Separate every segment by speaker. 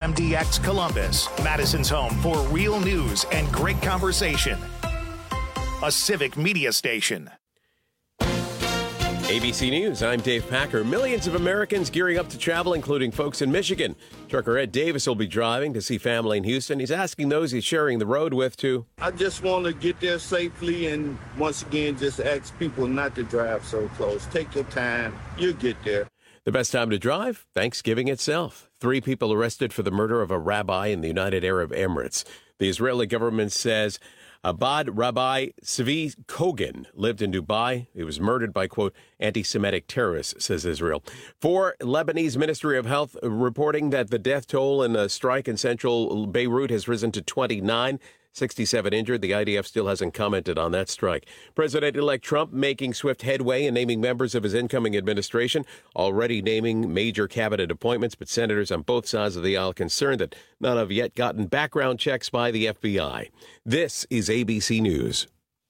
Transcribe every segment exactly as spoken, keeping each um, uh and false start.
Speaker 1: M D X Columbus, Madison's home for real news and great conversation. A Civic Media station.
Speaker 2: A B C News, I'm Dave Packer. Millions of Americans gearing up to travel, including folks in Michigan. Trucker Ed Davis will be driving to see family in Houston. He's asking those he's sharing the road with to...
Speaker 3: I just want to get there safely and once again just ask people not to drive so close. Take your time. You'll get there.
Speaker 2: The best time to drive? Thanksgiving itself. Three people arrested for the murder of a rabbi in the United Arab Emirates. The Israeli government says Abad Rabbi Zvi Kogan lived in Dubai. He was murdered by, quote, anti-Semitic terrorists, says Israel. For Lebanese Ministry of Health reporting that the death toll in a strike in central Beirut has risen to twenty-nine. sixty-seven injured. The I D F still hasn't commented on that strike. President-elect Trump making swift headway in naming members of his incoming administration, already naming major cabinet appointments, but senators on both sides of the aisle concerned that none have yet gotten background checks by the F B I. This is A B C News.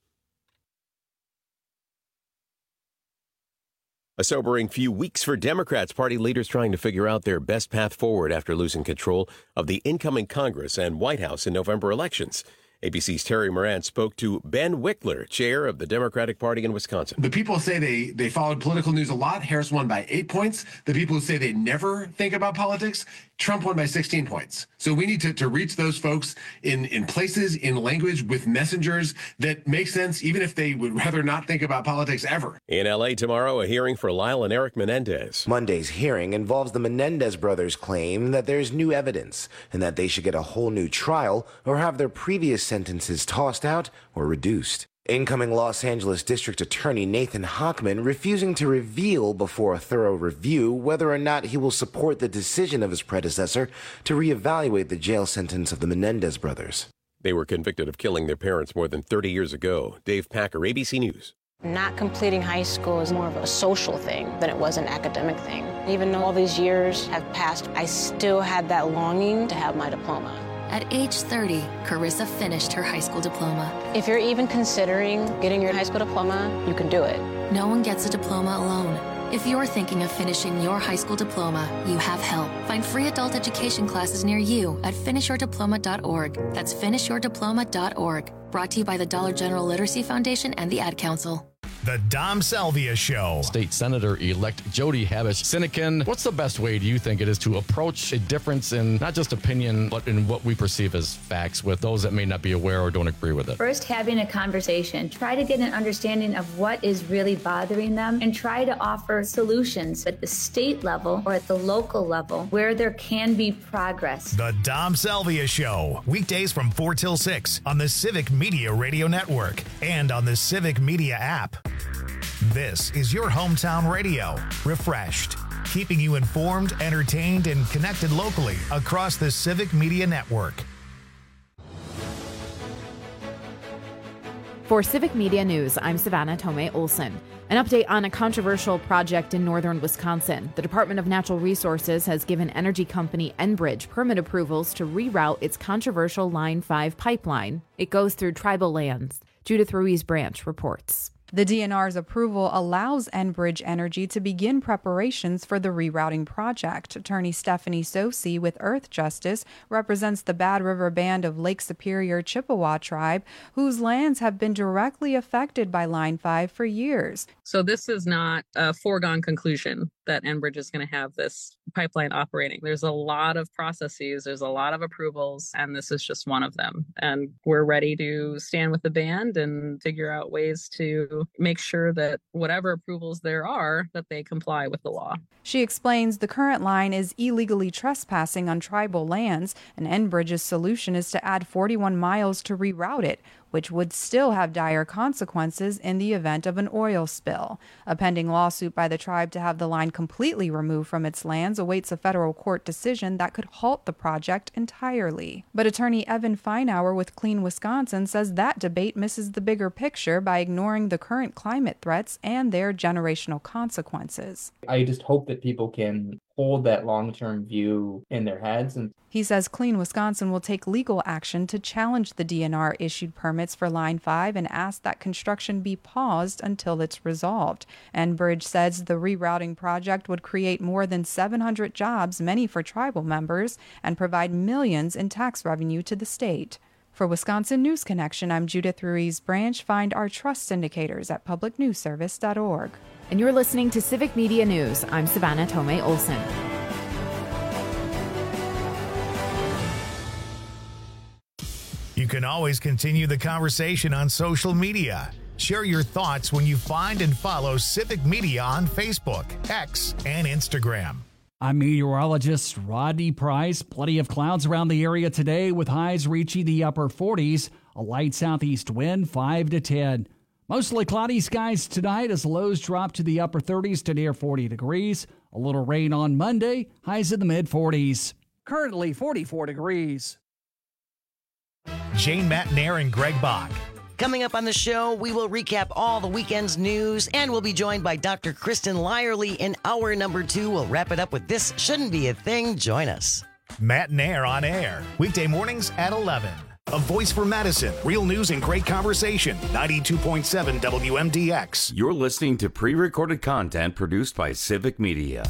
Speaker 2: A sobering few weeks for Democrats, party leaders trying to figure out their best path forward after losing control of the incoming Congress and White House in November elections. A B C's Terry Moran spoke to Ben Wickler, chair of the Democratic Party in Wisconsin.
Speaker 4: The people say they, they followed political news a lot. Harris won by eight points. The people who say they never think about politics, Trump won by sixteen points. So we need to, to reach those folks in, in places, in language, with messengers that make sense, even if they would rather not think about politics ever.
Speaker 2: In L A tomorrow, a hearing for Lyle and Eric Menendez.
Speaker 5: Monday's hearing involves the Menendez brothers' claim that there's new evidence and that they should get a whole new trial or have their previous sentences tossed out or reduced. Incoming Los Angeles District Attorney Nathan Hochman refusing to reveal before a thorough review whether or not he will support the decision of his predecessor to reevaluate the jail sentence of the Menendez brothers.
Speaker 2: They were convicted of killing their parents more than thirty years ago. Dave Packer, A B C News.
Speaker 6: Not completing high school is more of a social thing than it was an academic thing. Even though all these years have passed, I still had that longing to have my diploma.
Speaker 7: At age thirty, Carissa finished her high school diploma.
Speaker 6: If you're even considering getting your high school diploma, you can do it.
Speaker 7: No one gets a diploma alone. If you're thinking of finishing your high school diploma, you have help. Find free adult education classes near you at finish your diploma dot org. That's finish your diploma dot org. Brought to you by the Dollar General Literacy Foundation and the Ad Council.
Speaker 1: The Dom Salvia Show.
Speaker 8: State Senator-elect Jody Habush-Sinekin, what's the best way, do you think, it is to approach a difference in not just opinion, but in what we perceive as facts with those that may not be aware or don't agree with it?
Speaker 9: First, having a conversation. Try to get an understanding of what is really bothering them and try to offer solutions at the state level or at the local level where there can be progress.
Speaker 1: The Dom Salvia Show. Weekdays from four till six on the Civic Media Radio Network and on the Civic Media app. This is your hometown radio, refreshed, keeping you informed, entertained, and connected locally across the Civic Media Network.
Speaker 10: For Civic Media News, I'm Savannah Tomei Olson. An update on a controversial project in northern Wisconsin. The Department of Natural Resources has given energy company Enbridge permit approvals to reroute its controversial Line five pipeline. It goes through tribal lands. Judith Ruiz Branch reports.
Speaker 11: The D N R's approval allows Enbridge Energy to begin preparations for the rerouting project. Attorney Stephanie Sosi with Earth Justice represents the Bad River Band of Lake Superior Chippewa tribe, whose lands have been directly affected by Line five for years.
Speaker 12: So this is not a foregone conclusion that Enbridge is going to have this pipeline operating. There's a lot of processes, there's a lot of approvals, and this is just one of them. And we're ready to stand with the band and figure out ways to make sure that whatever approvals there are, that they comply with the law.
Speaker 11: She explains the current line is illegally trespassing on tribal lands, and Enbridge's solution is to add forty-one miles to reroute it, which would still have dire consequences in the event of an oil spill. A pending lawsuit by the tribe to have the line completely removed from its lands awaits a federal court decision that could halt the project entirely. But attorney Evan Feinauer with Clean Wisconsin says that debate misses the bigger picture by ignoring the current climate threats and their generational consequences.
Speaker 13: I just hope that people can hold that long-term view in their heads. And
Speaker 11: he says Clean Wisconsin will take legal action to challenge the D N R issued permits for Line five and ask that construction be paused until it's resolved. Enbridge says the rerouting project would create more than seven hundred jobs, many for tribal members, and provide millions in tax revenue to the state. For Wisconsin News Connection, I'm Judith Ruiz Branch. Find our trust indicators at public news service dot org.
Speaker 10: And you're listening to Civic Media News. I'm Savannah Tomei Olson.
Speaker 1: You can always continue the conversation on social media. Share your thoughts when you find and follow Civic Media on Facebook, X, and Instagram.
Speaker 14: I'm meteorologist Rodney Price. Plenty of clouds around the area today with highs reaching the upper forties. A light southeast wind, five to ten. Mostly cloudy skies tonight as lows drop to the upper thirties to near forty degrees. A little rain on Monday, highs in the mid forties.
Speaker 15: Currently forty-four degrees.
Speaker 1: Jane Matnair and Greg Bach.
Speaker 16: Coming up on the show, we will recap all the weekend's news, and we'll be joined by Doctor Kristen Lyerly in hour number two. We'll wrap it up with This Shouldn't Be a Thing. Join us.
Speaker 1: Matnair on air, weekday mornings at eleven. A voice for Madison, real news and great conversation. ninety-two point seven W M D X.
Speaker 17: You're listening to pre-recorded content produced by Civic Media.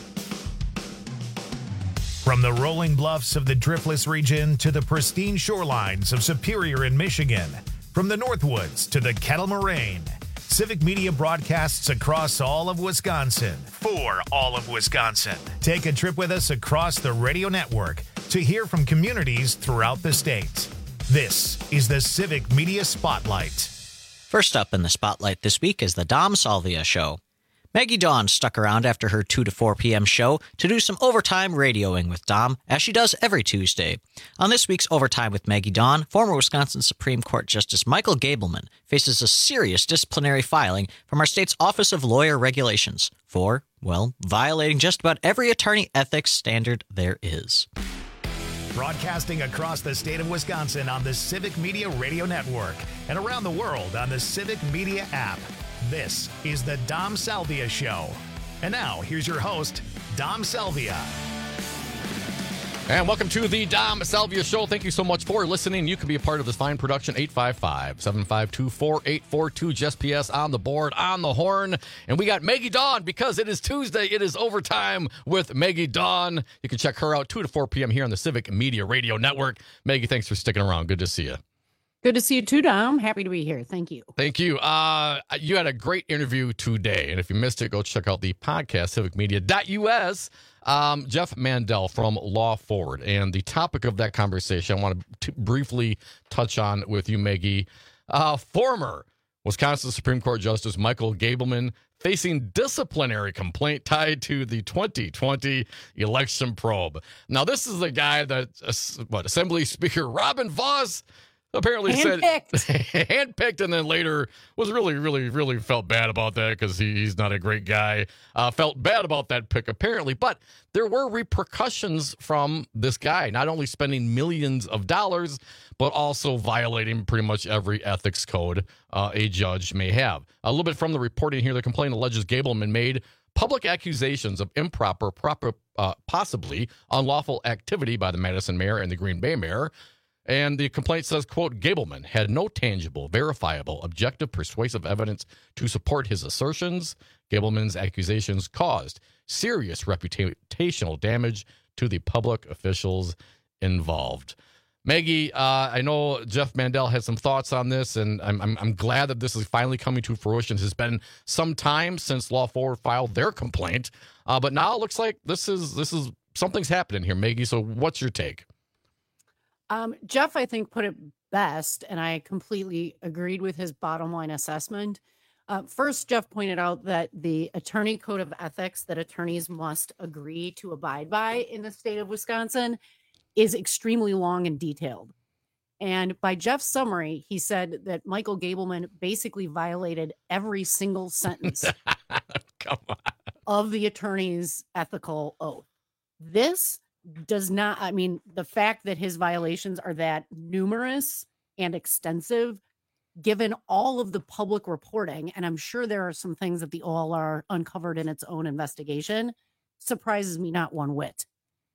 Speaker 1: From the rolling bluffs of the Driftless region to the pristine shorelines of Superior in Michigan, from the Northwoods to the Kettle Moraine, Civic Media broadcasts across all of Wisconsin for all of Wisconsin. Take a trip with us across the radio network to hear from communities throughout the state. This is the Civic Media Spotlight.
Speaker 18: First up in the spotlight this week is the Dom Salvia Show. Maggie Dawn stuck around after her two to four p.m. show to do some overtime radioing with Dom, as she does every Tuesday. On this week's Overtime with Maggie Dawn, former Wisconsin Supreme Court Justice Michael Gableman faces a serious disciplinary filing from our state's Office of Lawyer Regulations for, well, violating just about every attorney ethics standard there is.
Speaker 1: Broadcasting across the state of Wisconsin on the Civic Media Radio Network and around the world on the Civic Media app. This is the Dom Salvia Show. And now, here's your host, Dom Salvia.
Speaker 8: And welcome to the Dom Salvia Show. Thank you so much for listening. You can be a part of this fine production. eight five five, seven five two, four eight four two. Just P S on the board, on the horn. And we got Maggie Dawn because it is Tuesday. It is Overtime with Maggie Dawn. You can check her out two to four p.m. here on the Civic Media Radio Network. Maggie, thanks for sticking around. Good to see you.
Speaker 19: Good to see you too, Dom. Happy to be here. Thank you.
Speaker 8: Thank you. Uh, you had a great interview today. And if you missed it, go check out the podcast, civic media dot U S. Um, Jeff Mandel from Law Forward. And the topic of that conversation I want to t- briefly touch on with you, Maggie. Uh, former Wisconsin Supreme Court Justice Michael Gableman facing disciplinary complaint tied to the twenty twenty election probe. Now, this is the guy that, uh, what, Assembly Speaker Robin Vos apparently
Speaker 19: handpicked.
Speaker 8: said handpicked, and then later was really, really, really felt bad about that because he, he's not a great guy. Uh, felt bad about that pick, apparently. But there were repercussions from this guy, not only spending millions of dollars, but also violating pretty much every ethics code uh, a judge may have. A little bit from the reporting here, the complaint alleges Gableman made public accusations of improper, proper, uh, possibly unlawful activity by the Madison mayor and the Green Bay mayor. And the complaint says, quote, Gableman had no tangible, verifiable, objective, persuasive evidence to support his assertions. Gableman's accusations caused serious reputational damage to the public officials involved. Maggie, uh, I know Jeff Mandel had some thoughts on this, and I'm, I'm I'm glad that this is finally coming to fruition. It's been some time since Law Forward filed their complaint, uh, but now it looks like this is this is something's happening here, Maggie. So what's your take?
Speaker 19: Um, Jeff, I think, put it best, and I completely agreed with his bottom line assessment. Uh, first, Jeff pointed out that the attorney code of ethics that attorneys must agree to abide by in the state of Wisconsin is extremely long and detailed. And by Jeff's summary, he said that Michael Gableman basically violated every single sentence
Speaker 8: Come on.
Speaker 19: of the attorney's ethical oath. This does not, I mean, the fact that his violations are that numerous and extensive, given all of the public reporting, and I'm sure there are some things that the O L R uncovered in its own investigation, surprises me not one whit.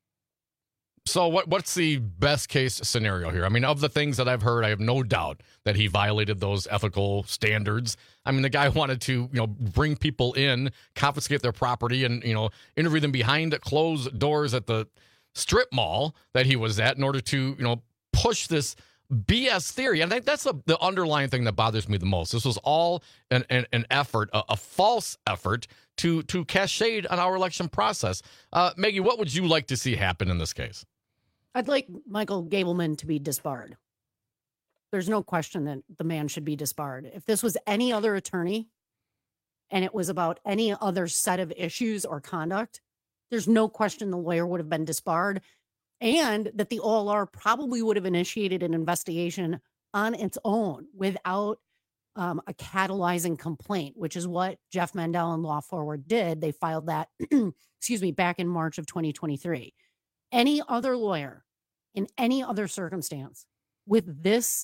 Speaker 8: So what what's the best case scenario here? I mean, of the things that I've heard, I have no doubt that he violated those ethical standards. I mean, the guy wanted to, you know, bring people in, confiscate their property, and, you know, interview them behind closed doors at the strip mall that he was at in order to, you know, push this B S theory. And I think that's the, the underlying thing that bothers me the most. This was all an, an, an effort, a, a false effort to to cast shade on our election process. Uh, Maggie, what would you like to see happen in this case?
Speaker 19: I'd like Michael Gableman to be disbarred. There's no question that the man should be disbarred. If this was any other attorney and it was about any other set of issues or conduct, there's no question the lawyer would have been disbarred, and that the O L R probably would have initiated an investigation on its own without um, a catalyzing complaint, which is what Jeff Mandel and Law Forward did. They filed that, excuse me, back in March of twenty twenty-three. Any other lawyer in any other circumstance with this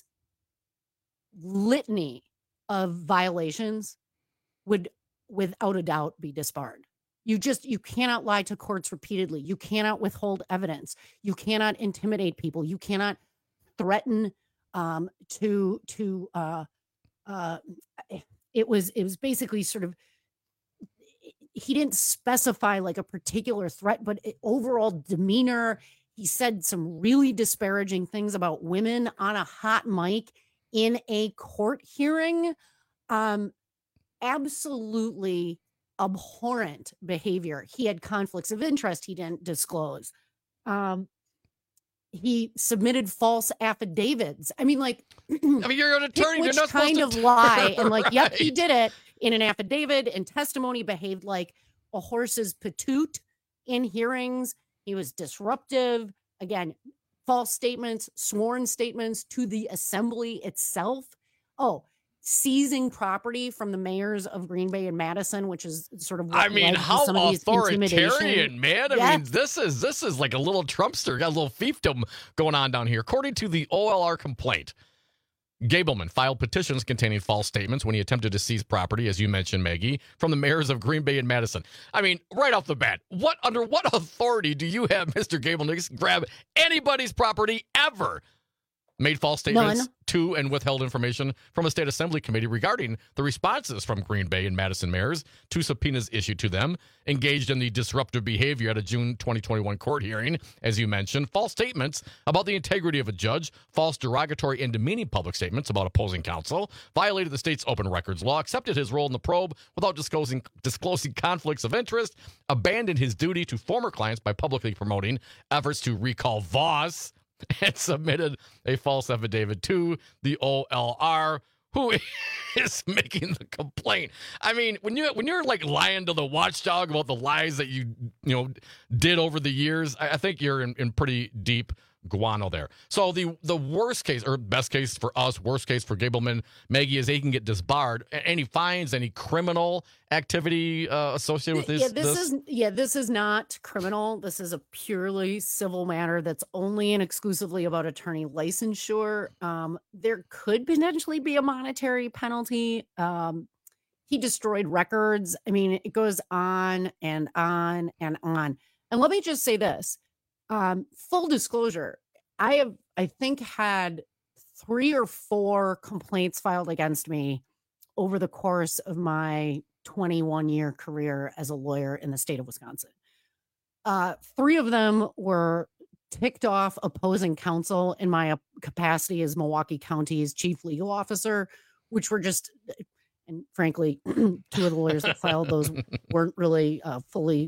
Speaker 19: litany of violations would without a doubt be disbarred. You just, you cannot lie to courts repeatedly. You cannot withhold evidence. You cannot intimidate people. You cannot threaten um, to, to, uh, uh, it was, it was basically sort of, he didn't specify like a particular threat, but it, overall demeanor. He said some really disparaging things about women on a hot mic in a court hearing. Um, absolutely abhorrent behavior. He had conflicts of interest he didn't disclose. Um, he submitted false affidavits. I mean, like,
Speaker 8: I mean, you're an attorney.
Speaker 19: Which
Speaker 8: you're not
Speaker 19: kind
Speaker 8: supposed
Speaker 19: of
Speaker 8: to...
Speaker 19: lie and like,
Speaker 8: right.
Speaker 19: Yep, he did it in an affidavit and testimony. Behaved like a horse's patoot in hearings. He was disruptive. Again, false statements, sworn statements to the assembly itself. Oh, seizing property from the mayors of Green Bay and Madison, which is sort of what
Speaker 8: I mean,
Speaker 19: led to
Speaker 8: how
Speaker 19: some of these
Speaker 8: authoritarian,
Speaker 19: intimidation.
Speaker 8: man. I
Speaker 19: Yes.
Speaker 8: mean, this is this is like a little Trumpster, got a little fiefdom going on down here. According to the O L R complaint, Gableman filed petitions containing false statements when he attempted to seize property, as you mentioned, Maggie, from the mayors of Green Bay and Madison. I mean, right off the bat, what under what authority do you have Mister Gableman to grab anybody's property ever? Made false statements
Speaker 19: None.
Speaker 8: to and withheld information from a state assembly committee regarding the responses from Green Bay and Madison mayors to subpoenas issued to them, engaged in the disruptive behavior at a June twenty twenty-one court hearing, as you mentioned, false statements about the integrity of a judge, false derogatory and demeaning public statements about opposing counsel, violated the state's open records law, accepted his role in the probe without disclosing disclosing conflicts of interest, abandoned his duty to former clients by publicly promoting efforts to recall Voss, and submitted a false affidavit to the O L R, who is making the complaint. I mean, when you when you're like lying to the watchdog about the lies that you you know did over the years, I, I think you're in, in pretty deep guano there. So the the worst case, or best case for us, worst case for Gableman, Maggie, is he can get disbarred. Any fines, any criminal activity uh, associated with this?
Speaker 19: Yeah, this,
Speaker 8: this
Speaker 19: is yeah, this is not criminal. This is a purely civil matter that's only and exclusively about attorney licensure. Um, there could potentially be a monetary penalty. Um, he destroyed records. I mean, it goes on and on and on. And let me just say this. Um, full disclosure, I have, I think, had three or four complaints filed against me over the course of my twenty-one year career as a lawyer in the state of Wisconsin. Uh, three of them were ticked off opposing counsel in my capacity as Milwaukee County's chief legal officer, which were just, and frankly, two of the lawyers that filed those weren't really uh, fully.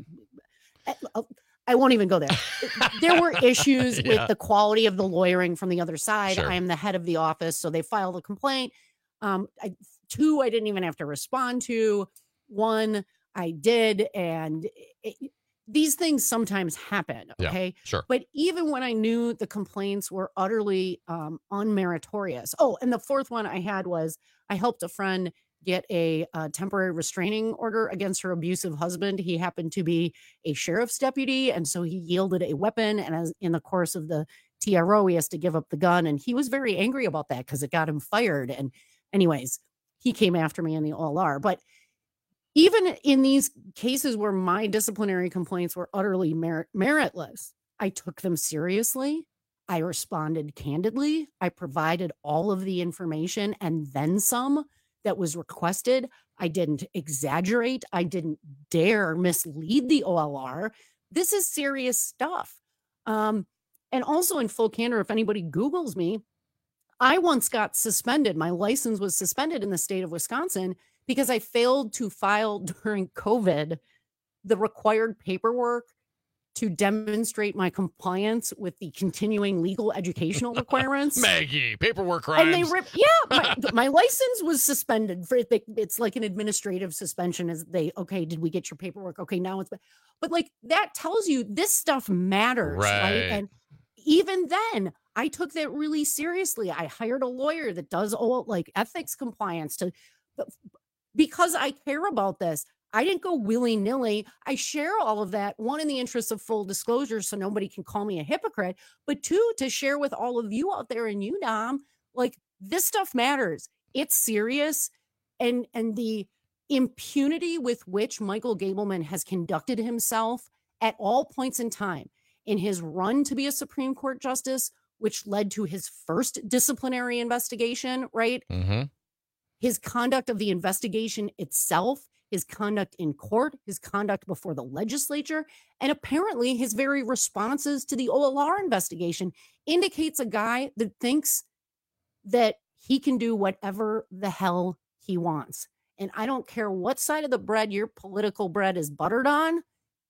Speaker 19: Uh, I won't even go there. There were issues
Speaker 8: Yeah.
Speaker 19: with the quality of the lawyering from the other side.
Speaker 8: Sure.
Speaker 19: I am the head of the office, so they filed a complaint. Um, I, two, I didn't even have to respond to. One, I did, and it, these things sometimes happen.
Speaker 8: Yeah,
Speaker 19: Okay,
Speaker 8: sure.
Speaker 19: But even when I knew the complaints were utterly um, unmeritorious. Oh, and the fourth one I had was I helped a friend get a uh, temporary restraining order against her abusive husband. He happened to be a sheriff's deputy, and so he yielded a weapon. And as in the course of the T R O, he has to give up the gun. And he was very angry about that because it got him fired. And anyways, he came after me in the O L R. But even in these cases where my disciplinary complaints were utterly merit- meritless, I took them seriously. I responded candidly. I provided all of the information and then some that was requested. I didn't exaggerate. I didn't dare mislead the O L R. This is serious stuff. Um, and also in full candor, if anybody Googles me, I once got suspended. My license was suspended in the state of Wisconsin because I failed to file during COVID the required paperwork to demonstrate my compliance with the continuing legal educational requirements.
Speaker 8: Maggie, paperwork crimes.
Speaker 19: And they rip, yeah, my, my license was suspended for it. It's like an administrative suspension. As they, okay, did we get your paperwork? Okay, now it's, but like that tells you this stuff matters, right? right? And even then, I took that really seriously. I hired a lawyer that does all like ethics compliance to, because I care about this. I didn't go willy-nilly. I share all of that, one, in the interest of full disclosure so nobody can call me a hypocrite, but two, to share with all of you out there and you, Dom, like this stuff matters. It's serious. And, and the impunity with which Michael Gableman has conducted himself at all points in time in his run to be a Supreme Court justice, which led to his first disciplinary investigation, right?
Speaker 8: Mm-hmm.
Speaker 19: His conduct of the investigation itself, his conduct in court, his conduct before the legislature, and apparently his very responses to the O L R investigation indicates a guy that thinks that he can do whatever the hell he wants. And I don't care what side of the bread your political bread is buttered on,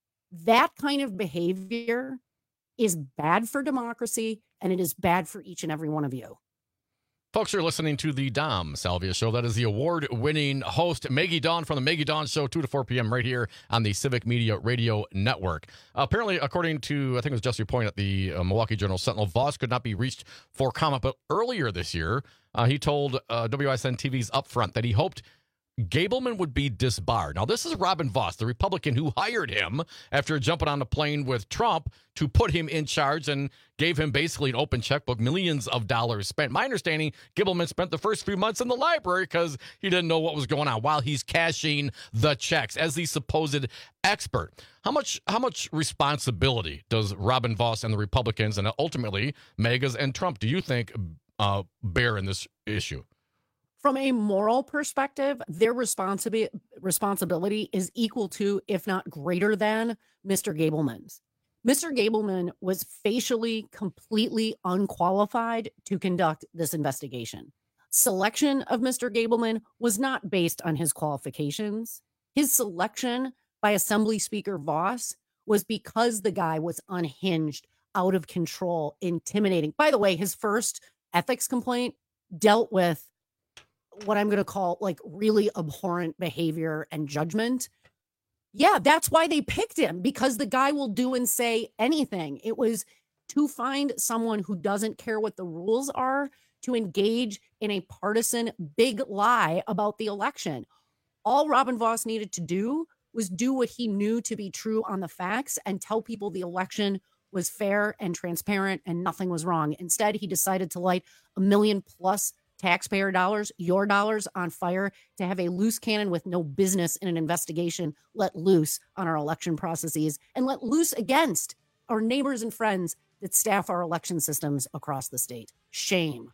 Speaker 19: that kind of behavior is bad for democracy, and it is bad for each and every one of you.
Speaker 8: Folks, you're listening to the Dom Salvia Show. That is the award-winning host, Maggie Dawn, from the Maggie Dawn Show, two to four p.m. right here on the Civic Media Radio Network. Uh, apparently, according to, I think it was Jesse Point at the uh, Milwaukee Journal-Sentinel, Voss could not be reached for comment, but earlier this year, uh, he told uh, W S N T V's Upfront that he hoped Gableman would be disbarred. Now, this is Robin Voss, the Republican who hired him after jumping on a plane with Trump to put him in charge and gave him basically an open checkbook, millions of dollars spent. My understanding, Gableman spent the first few months in the library because he didn't know what was going on while he's cashing the checks as the supposed expert. How much, how much responsibility does Robin Voss and the Republicans and ultimately MAGAs and Trump, do you think, uh, bear in this issue?
Speaker 19: From a moral perspective, their responsibility responsibility is equal to, if not greater than, Mister Gableman's. Mister Gableman was facially completely unqualified to conduct this investigation. Selection of Mister Gableman was not based on his qualifications. His selection by Assembly Speaker Voss was because the guy was unhinged, out of control, intimidating. By the way, his first ethics complaint dealt with what I'm going to call like really abhorrent behavior and judgment. Yeah, that's why they picked him, because the guy will do and say anything. It was to find someone who doesn't care what the rules are to engage in a partisan big lie about the election. All Robin Voss needed to do was do what he knew to be true on the facts and tell people the election was fair and transparent and nothing was wrong. Instead, he decided to light a million plus taxpayer dollars, your dollars, on fire to have a loose cannon with no business in an investigation let loose on our election processes and let loose against our neighbors and friends that staff our election systems across the state. Shame.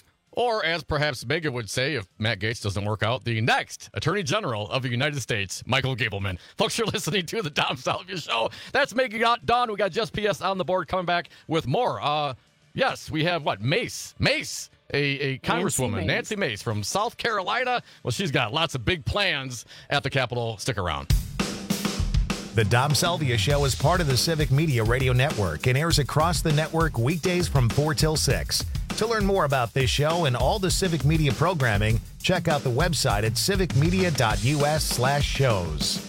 Speaker 8: Or, as perhaps Megan would say, if Matt Gaetz doesn't work out, the next Attorney General of the United States, Michael Gableman. Folks, you're listening to the Dom Salvia Show. That's Maggie Dawn. We got Just P S on the board coming back with more. Uh, yes, we have what? Mace. Mace. A, a congresswoman, Nancy Mace. Nancy Mace from South Carolina. Well, she's got lots of big plans at the Capitol. Stick around.
Speaker 1: The Dom Salvia Show is part of the Civic Media Radio Network and airs across the network weekdays from four till six. To learn more about this show and all the Civic Media programming, check out the website at civicmedia.us slash shows.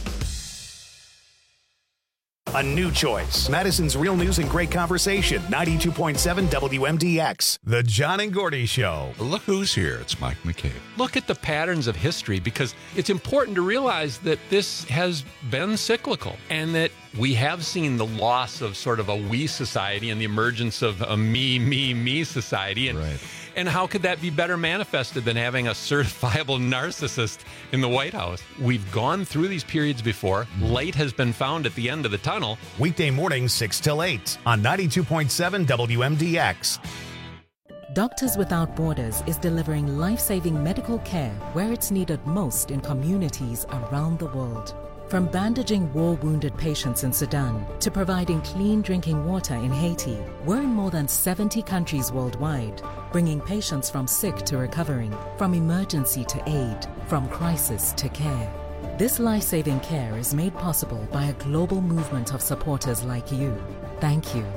Speaker 1: A new choice. Madison's Real News and Great Conversation. ninety-two point seven W M D X. The John and Gordy Show.
Speaker 20: Look who's here. It's Mike McCabe. Look at the patterns of history, because it's important to realize that this has been cyclical and that we have seen the loss of sort of a we society and the emergence of a me, me, me society. And,
Speaker 21: right.
Speaker 20: And how could that be better manifested than having a certifiable narcissist in the White House? We've gone through these periods before. Light has been found at the end of the tunnel.
Speaker 1: Weekday mornings six till eight on ninety-two point seven W M D X.
Speaker 21: Doctors Without Borders is delivering life-saving medical care where it's needed most in communities around the world. From bandaging war-wounded patients in Sudan to providing clean drinking water in Haiti, we're in more than seventy countries worldwide, bringing patients from sick to recovering, from emergency to aid, from crisis to care. This life-saving care is made possible by a global movement of supporters like you. Thank you.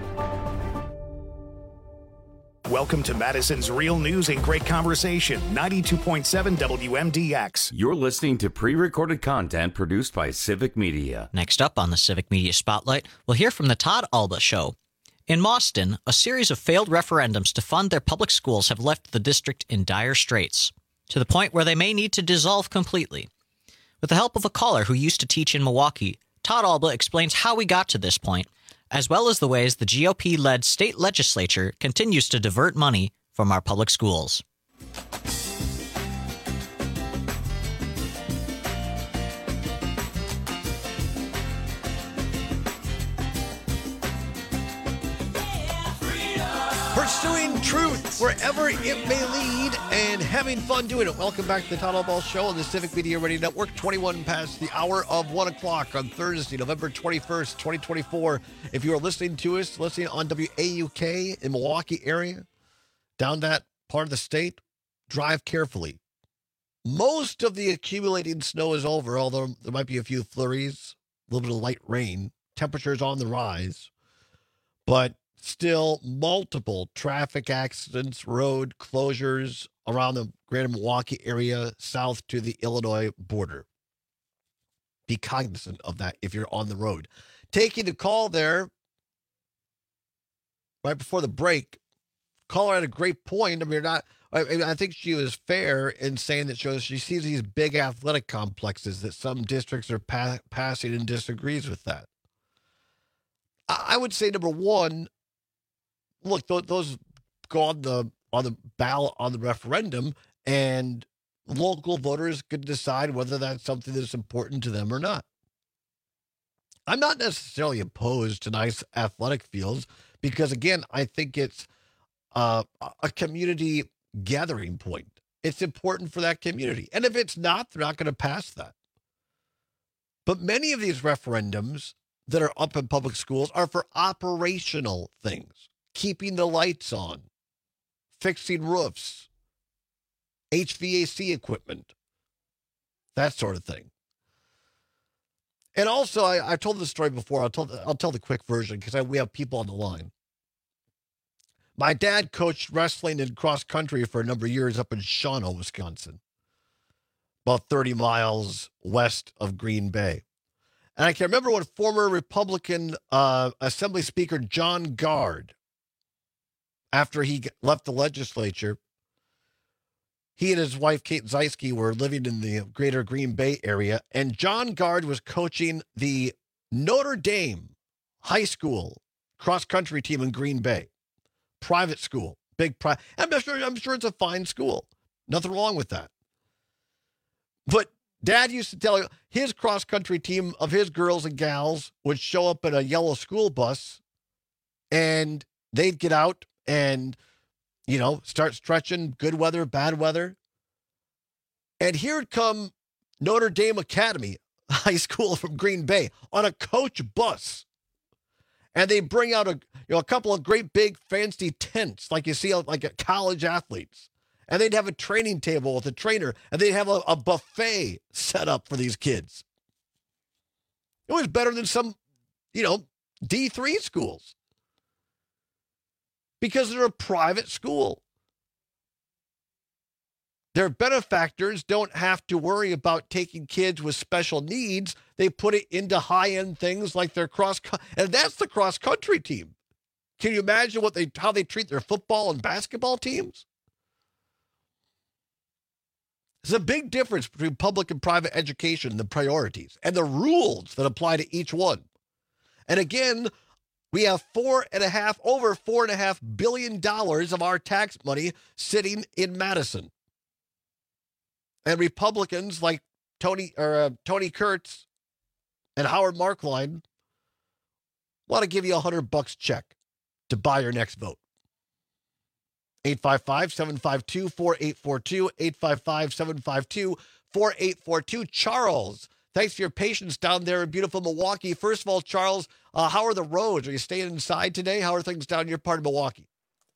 Speaker 1: Welcome to Madison's Real News and Great Conversation, ninety-two point seven W M D X.
Speaker 17: You're listening to pre-recorded content produced by Civic Media.
Speaker 18: Next up on the Civic Media Spotlight, we'll hear from the Todd Alba Show. In Mauston, a series of failed referendums to fund their public schools have left the district in dire straits, to the point where they may need to dissolve completely. With the help of a caller who used to teach in Milwaukee, Todd Alba explains how we got to this point, as well as the ways the G O P-led state legislature continues to divert money from our public schools.
Speaker 22: Pursuing truth wherever it may lead and having fun doing it. Welcome back to the Todd Alba Show on the Civic Media Radio Network. twenty-one past the hour of one o'clock on Thursday, November twenty-first, twenty twenty-four. If you are listening to us, listening on W A U K in Milwaukee area, down that part of the state, drive carefully. Most of the accumulating snow is over, although there might be a few flurries, a little bit of light rain. Temperatures on the rise, but still multiple traffic accidents, road closures around the greater Milwaukee area, south to the Illinois border. Be cognizant of that if you're on the road. Taking the call there right before the break, caller had a great point. I mean, not. I, I think she was fair in saying that she, she sees these big athletic complexes that some districts are pa- passing and disagrees with that. I, I would say, number one, look, th- those go on the on the ballot on the referendum, and local voters could decide whether that's something that's important to them or not. I'm not necessarily opposed to nice athletic fields because, again, I think it's uh, a community gathering point. It's important for that community. And if it's not, they're not going to pass that. But many of these referendums that are up in public schools are for operational things. Keeping the lights on, fixing roofs, H V A C equipment, that sort of thing. And also, I, I told this story before. I'll tell, I'll tell the quick version because we have people on the line. My dad coached wrestling and cross country for a number of years up in Shawano, Wisconsin, about thirty miles west of Green Bay. And I can remember when former Republican uh, Assembly Speaker John Gard, after he left the legislature, he and his wife, Kate Zeisky, were living in the greater Green Bay area, and John Gard was coaching the Notre Dame high school cross-country team in Green Bay. Private school, big private. I'm sure, I'm sure it's a fine school. Nothing wrong with that. But Dad used to tell you his cross-country team of his girls and gals would show up in a yellow school bus, and they'd get out and, you know, start stretching, good weather, bad weather. And here'd come Notre Dame Academy High School from Green Bay on a coach bus. And they bring out a, you know, a couple of great big fancy tents like you see like at college athletes. And they'd have a training table with a trainer, and they'd have a, a buffet set up for these kids. It was better than some, you know, D three schools. Because they're a private school. Their benefactors don't have to worry about taking kids with special needs. They put it into high-end things like their cross, and that's the cross-country team. Can you imagine what they how they treat their football and basketball teams? There's a big difference between public and private education, the priorities, and the rules that apply to each one. And again, We have four and a half, over four and a half billion dollars of our tax money sitting in Madison. And Republicans like Tony or uh, Tony Kurtz and Howard Markline want to give you a hundred bucks check to buy your next vote. eight five five, seven five two, four eight four two, eight five five, seven five two, four eight four two. Charles, thanks for your patience down there in beautiful Milwaukee. First of all, Charles, uh, how are the roads? Are you staying inside today? How are things down in your part of Milwaukee?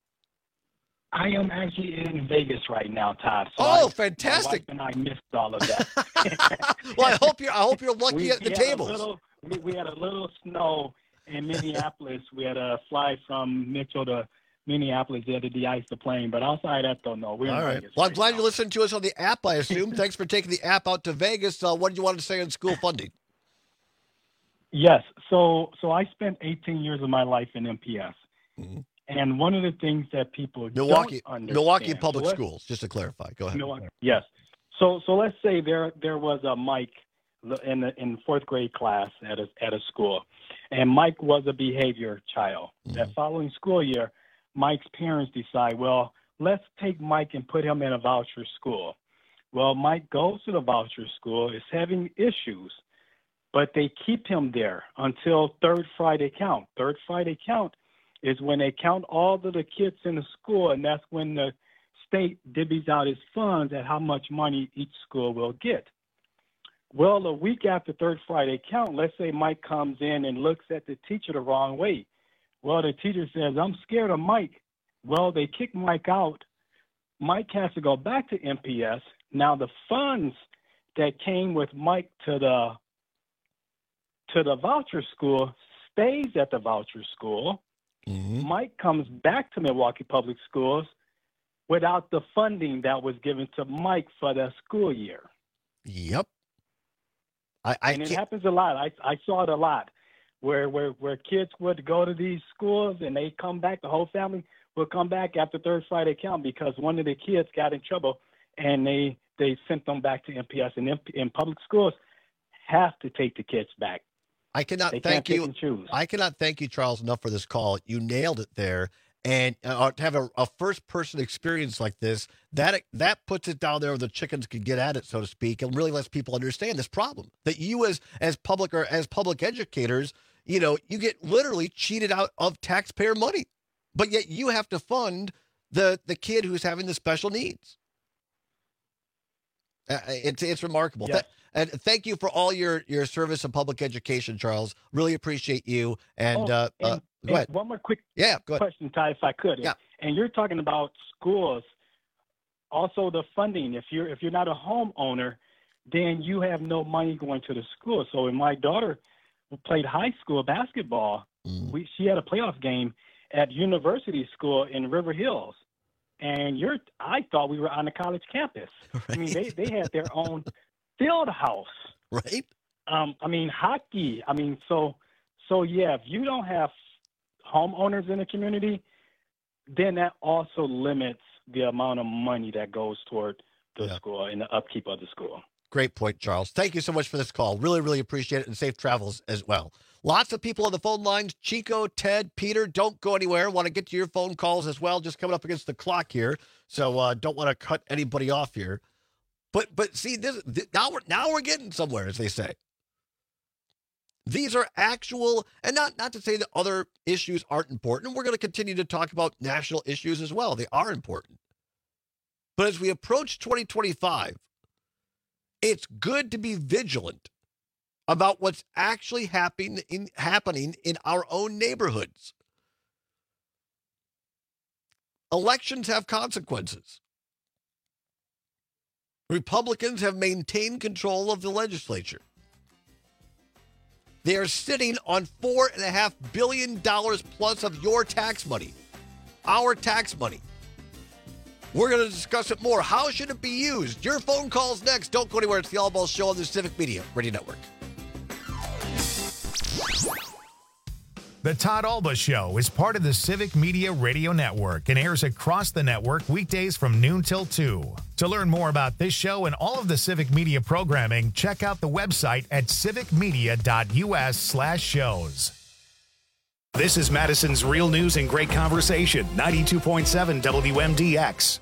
Speaker 3: I am actually in Vegas right now, Todd. So
Speaker 22: oh,
Speaker 3: I,
Speaker 22: fantastic!
Speaker 3: My wife and I missed all of that.
Speaker 22: Well, I hope you're. I hope you're lucky
Speaker 3: we,
Speaker 22: at the
Speaker 3: we
Speaker 22: tables.
Speaker 3: Had little, we, we had a little snow in Minneapolis. We had a fly from Mitchell to Minneapolis. They had to de-ice the plane, but outside that, don't know. We're
Speaker 22: all
Speaker 3: in
Speaker 22: right.
Speaker 3: Vegas
Speaker 22: Well, I'm
Speaker 3: right
Speaker 22: glad
Speaker 3: now.
Speaker 22: you listened to us on the app. I assume. Thanks for taking the app out to Vegas. Uh, what did you want to say on school funding?
Speaker 3: Yes. So, so I spent eighteen years of my life in M P S.
Speaker 22: Mm-hmm.
Speaker 3: And one of the things that people
Speaker 22: Milwaukee,
Speaker 3: don't understand,
Speaker 22: Milwaukee Public
Speaker 3: so
Speaker 22: Schools, just to clarify. Go ahead.
Speaker 3: Milwaukee, yes. So so let's say there there was a Mike in the in fourth grade class at a at a school, and Mike was a behavior child.
Speaker 22: Mm-hmm.
Speaker 3: That following school year, Mike's parents decide, well, let's take Mike and put him in a voucher school. Well, Mike goes to the voucher school, is having issues, but they keep him there until third Friday count. Third Friday count is when they count all of the kids in the school, and that's when the state divvies out its funds at how much money each school will get. Well, a week after third Friday count, let's say Mike comes in and looks at the teacher the wrong way. Well, the teacher says, I'm scared of Mike. Well, they kick Mike out. Mike has to go back to M P S. Now, the funds that came with Mike to the to the voucher school stays at the voucher school.
Speaker 22: Mm-hmm.
Speaker 3: Mike comes back to Milwaukee Public Schools without the funding that was given to Mike for the school year.
Speaker 22: Yep. I, I
Speaker 3: and it
Speaker 22: can't...
Speaker 3: happens a lot. I, I saw it a lot where, where where kids would go to these schools and they come back, the whole family would come back after third Friday count because one of the kids got in trouble and they, they sent them back to M P S. And M P, and public schools have to take the kids back.
Speaker 22: I cannot
Speaker 3: They
Speaker 22: thank
Speaker 3: can't pick
Speaker 22: you.
Speaker 3: and choose.
Speaker 22: I cannot thank you, Charles, enough for this call. You nailed it there. And uh, to have a, a first-person experience like this, that that puts it down there where the chickens can get at it, so to speak, and really lets people understand this problem. That you, as as public or as public educators, you know, you get literally cheated out of taxpayer money, but yet you have to fund the the kid who's having the special needs. Uh, it's it's remarkable.
Speaker 3: Yes.
Speaker 22: Th- And thank you for all your, your service in public education, Charles. Really appreciate you. And,
Speaker 3: Oh,
Speaker 22: uh, uh,
Speaker 3: and-
Speaker 22: go ahead.
Speaker 3: and one more quick
Speaker 22: Yeah, go ahead.
Speaker 3: question, Ty, if I could.
Speaker 22: Yeah.
Speaker 3: And you're talking about schools, also the funding. If you're if you're not a homeowner, then you have no money going to the school. So when my daughter played high school basketball,
Speaker 22: Mm.
Speaker 3: we she had a playoff game at University School in River Hills. And you're I thought we were on a college campus. I mean, they, they had their own field house.
Speaker 22: Right.
Speaker 3: Um, I mean, hockey. I mean, so, so yeah, if you don't have homeowners in the community, then that also limits the amount of money that goes toward the
Speaker 22: Yeah.
Speaker 3: school and the upkeep of the school.
Speaker 22: Great point, Charles. Thank you so much for this call. Really, really appreciate it, and safe travels as well. Lots of people on the phone lines. Chico, Ted, Peter, don't go anywhere. Want to get to your phone calls as well. Just coming up against the clock here, so uh, don't want to cut anybody off here. But but see, this, this now we're now we're getting somewhere, as they say. These are actual, and not not to say that other issues aren't important. We're going to continue to talk about national issues as well. They are important. But as we approach twenty twenty-five, it's good to be vigilant about what's actually happening in happening in our own neighborhoods. Elections have consequences. Republicans have maintained control of the legislature. They are sitting on four and a half billion dollars plus of your tax money, our tax money. We're going to discuss it more. How should it be used? Your phone calls next. Don't go anywhere. It's the All Balls Show on the Civic Media Radio Network.
Speaker 1: The Todd Alba Show is part of the Civic Media Radio Network and airs across the network weekdays from noon till two. To learn more about this show and all of the Civic Media programming, check out the website at civicmedia.us slash shows. This is Madison's Real News and Great Conversation, ninety-two point seven W M D X.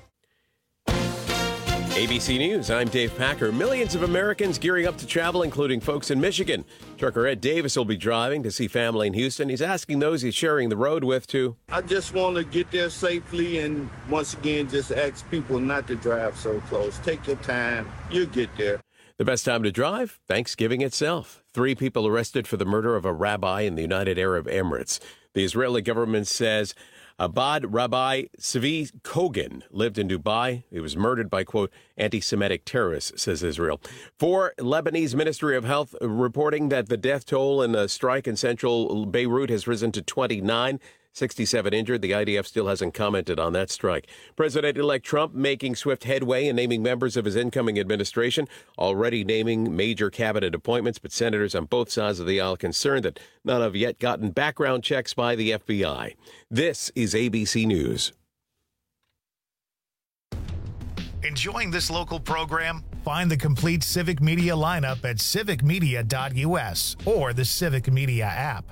Speaker 2: A B C News, I'm Dave Packer. Millions of Americans gearing up to travel, including folks in Michigan. Trucker Ed Davis will be driving to see family in Houston. He's asking those he's sharing the road with to...
Speaker 4: I just want to get there safely and once again just ask people not to drive so close. Take your time. You'll get there.
Speaker 2: The best time to drive? Thanksgiving itself. Three people arrested for the murder of a rabbi in the United Arab Emirates. The Israeli government says Abad Rabbi Zvi Kogan lived in Dubai. He was murdered by, quote, anti-Semitic terrorists, says Israel. For Lebanese Ministry of Health reporting that the death toll in a strike in central Beirut has risen to twenty-nine. sixty-seven injured. The I D F still hasn't commented on that strike. President-elect Trump making swift headway in naming members of his incoming administration, already naming major cabinet appointments, but senators on both sides of the aisle concerned that none have yet gotten background checks by the F B I. This is A B C News.
Speaker 1: Enjoying this local program? Find the complete Civic Media lineup at civic media dot U S or the Civic Media app.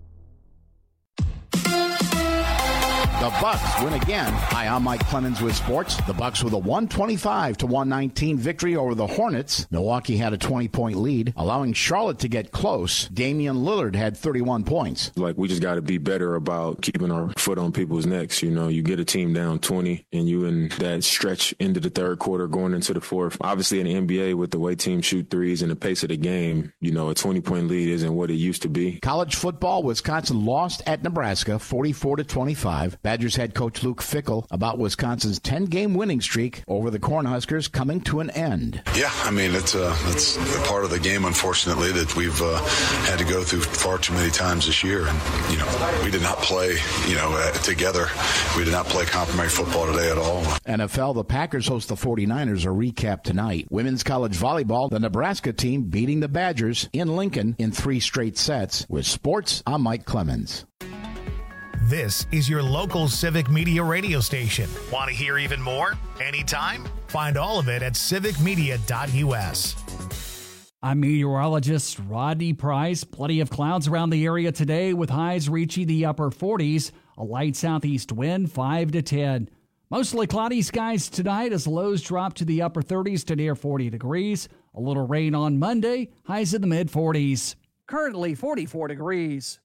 Speaker 5: The Bucks win again. Hi, I'm Mike Clemens with sports. The Bucks with a one twenty-five to one nineteen victory over the Hornets. Milwaukee had a twenty-point lead, allowing Charlotte to get close. Damian Lillard had thirty-one points.
Speaker 23: Like, we just got to be better about keeping our foot on people's necks. You know, you get a team down twenty, and you in that stretch into the third quarter going into the fourth. Obviously, in the N B A, with the way teams shoot threes and the pace of the game, you know, a twenty-point lead isn't what it used to be.
Speaker 5: College football, Wisconsin lost at Nebraska forty-four to twenty-five. Badgers head coach Luke Fickell about Wisconsin's ten-game winning streak over the Cornhuskers coming to an end.
Speaker 24: Yeah, I mean, it's a, it's a part of the game, unfortunately, that we've uh, had to go through far too many times this year. And, you know, we did not play, you know, uh, together. We did not play complimentary football today at all.
Speaker 5: N F L, the Packers host the forty-niners, a recap tonight. Women's college volleyball, the Nebraska team beating the Badgers in Lincoln in three straight sets. With sports, I'm Mike Clemens.
Speaker 1: This is your local Civic Media radio station. Want to hear even more? Anytime? Find all of it at civic media dot U S.
Speaker 14: I'm meteorologist Rodney Price. Plenty of clouds around the area today with highs reaching the upper forties. A light southeast wind, five to ten. Mostly cloudy skies tonight as lows drop to the upper thirties to near forty degrees. A little rain on Monday, highs in the mid forties.
Speaker 15: Currently forty-four degrees.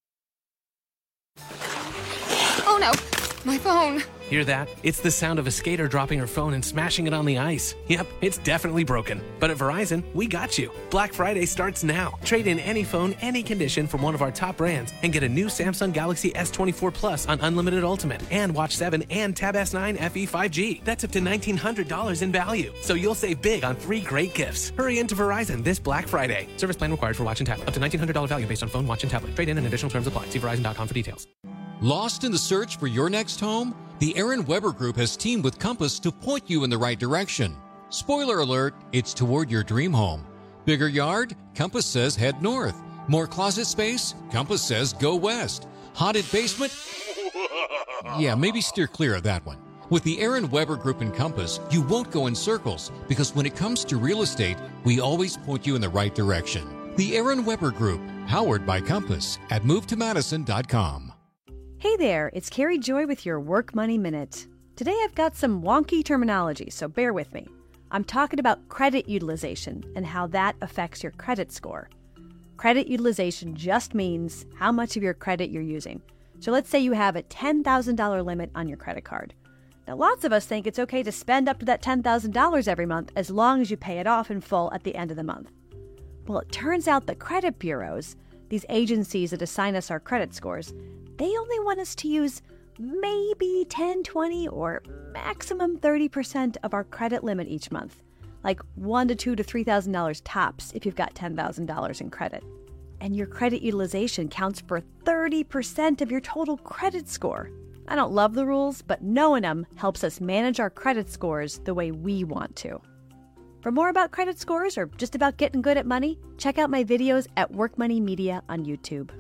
Speaker 25: Oh no, my phone.
Speaker 26: Hear that? It's the sound of a skater dropping her phone and smashing it on the ice. Yep, it's definitely broken. But at Verizon, we got you. Black Friday starts now. Trade in any phone, any condition from one of our top brands and get a new Samsung Galaxy S twenty-four Plus on Unlimited Ultimate and Watch seven and Tab S nine F E five G. That's up to nineteen hundred dollars in value. So you'll save big on three great gifts. Hurry into Verizon this Black Friday. Service plan required for watch and tablet. Up to nineteen hundred dollars value based on phone, watch, and tablet. Trade in and additional terms apply. See Verizon dot com for details.
Speaker 27: Lost in the search for your next home? The Aaron Weber Group has teamed with Compass to point you in the right direction. Spoiler alert, it's toward your dream home. Bigger yard? Compass says head north. More closet space? Compass says go west. Haunted basement? Yeah, maybe steer clear of that one. With the Aaron Weber Group and Compass, you won't go in circles because when it comes to real estate, we always point you in the right direction. The Aaron Weber Group, powered by Compass at move to madison dot com.
Speaker 28: Hey there, it's Carrie Joy with your Work Money Minute. Today I've got some wonky terminology, so bear with me. I'm talking about credit utilization and how that affects your credit score. Credit utilization just means how much of your credit you're using. So let's say you have a ten thousand dollars limit on your credit card. Now lots of us think it's okay to spend up to that ten thousand dollars every month as long as you pay it off in full at the end of the month. Well, it turns out the credit bureaus, these agencies that assign us our credit scores, they only want us to use maybe ten, twenty, or maximum thirty percent of our credit limit each month. Like one to two to three thousand dollars tops if you've got ten thousand dollars in credit. And your credit utilization counts for thirty percent of your total credit score. I don't love the rules, but knowing them helps us manage our credit scores the way we want to. For more about credit scores or just about getting good at money, check out my videos at Work Money Media on YouTube.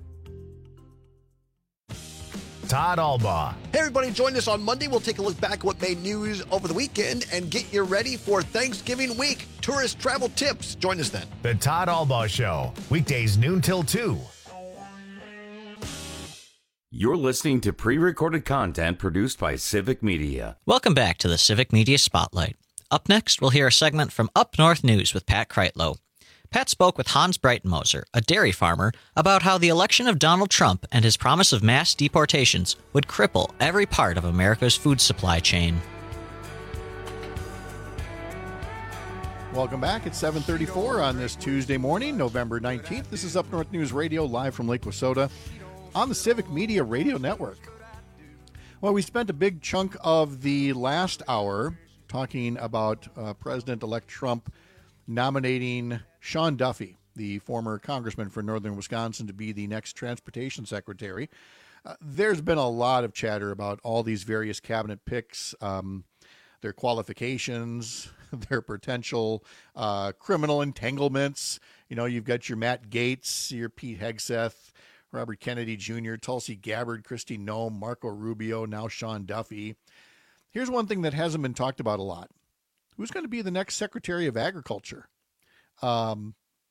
Speaker 1: Todd Albaugh.
Speaker 22: Hey, everybody, join us on Monday. We'll take a look back at what made news over the weekend and get you ready for Thanksgiving week. Tourist travel tips. Join us then.
Speaker 1: The Todd Albaugh Show, weekdays noon till two.
Speaker 17: You're listening to pre-recorded content produced by Civic Media.
Speaker 18: Welcome back to the Civic Media Spotlight. Up next, we'll hear a segment from Up North News with Pat Kreitlow. Pat spoke with Hans Breitenmoser, a dairy farmer, about how the election of Donald Trump and his promise of mass deportations would cripple every part of America's food supply chain.
Speaker 6: Welcome back. It's seven thirty-four on this Tuesday morning, November nineteenth. This is Up North News Radio, live from Lake Wissota on the Civic Media Radio Network. Well, we spent a big chunk of the last hour talking about uh, President-elect Trump nominating Sean Duffy, the former congressman for northern Wisconsin, to be the next transportation secretary. Uh, there's been a lot of chatter about all these various cabinet picks, um, their qualifications, their potential uh, criminal entanglements. You know, you've got your Matt Gaetz, your Pete Hegseth, Robert Kennedy Junior, Tulsi Gabbard, Kristi Noem, Marco Rubio, now Sean Duffy. Here's one thing that hasn't been talked about a lot. Who's going to be the next Secretary of Agriculture? Um,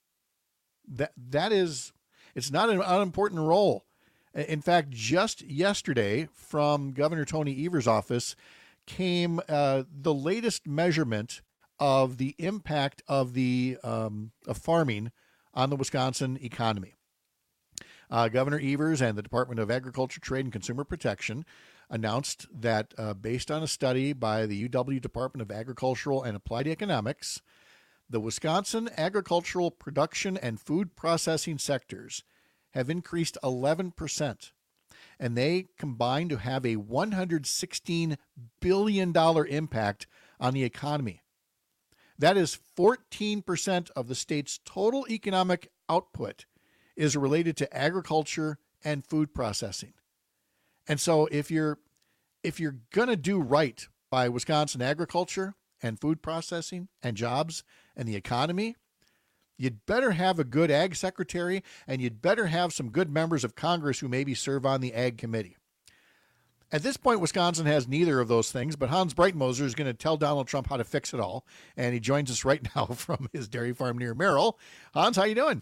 Speaker 6: that that is, it's not an unimportant role. In fact, just yesterday from Governor Tony Evers' office came uh, the latest measurement of the impact of the um, of farming on the Wisconsin economy. Uh, Governor Evers and the Department of Agriculture, Trade, and Consumer Protection announced that uh, based on a study by the U W Department of Agricultural and Applied Economics, the Wisconsin agricultural production and food processing sectors have increased eleven percent, and they combine to have a one hundred sixteen billion dollars impact on the economy. That is fourteen percent of the state's total economic output is related to agriculture and food processing. And so if you're if you're going to do right by Wisconsin agriculture and food processing and jobs and the economy, you'd better have a good ag secretary, and you'd better have some good members of Congress who maybe serve on the ag committee. At this point, Wisconsin has neither of those things, but Hans Breitenmoser is going to tell Donald Trump how to fix it all, and he joins us right now from his dairy farm near Merrill. Hans, how you doing?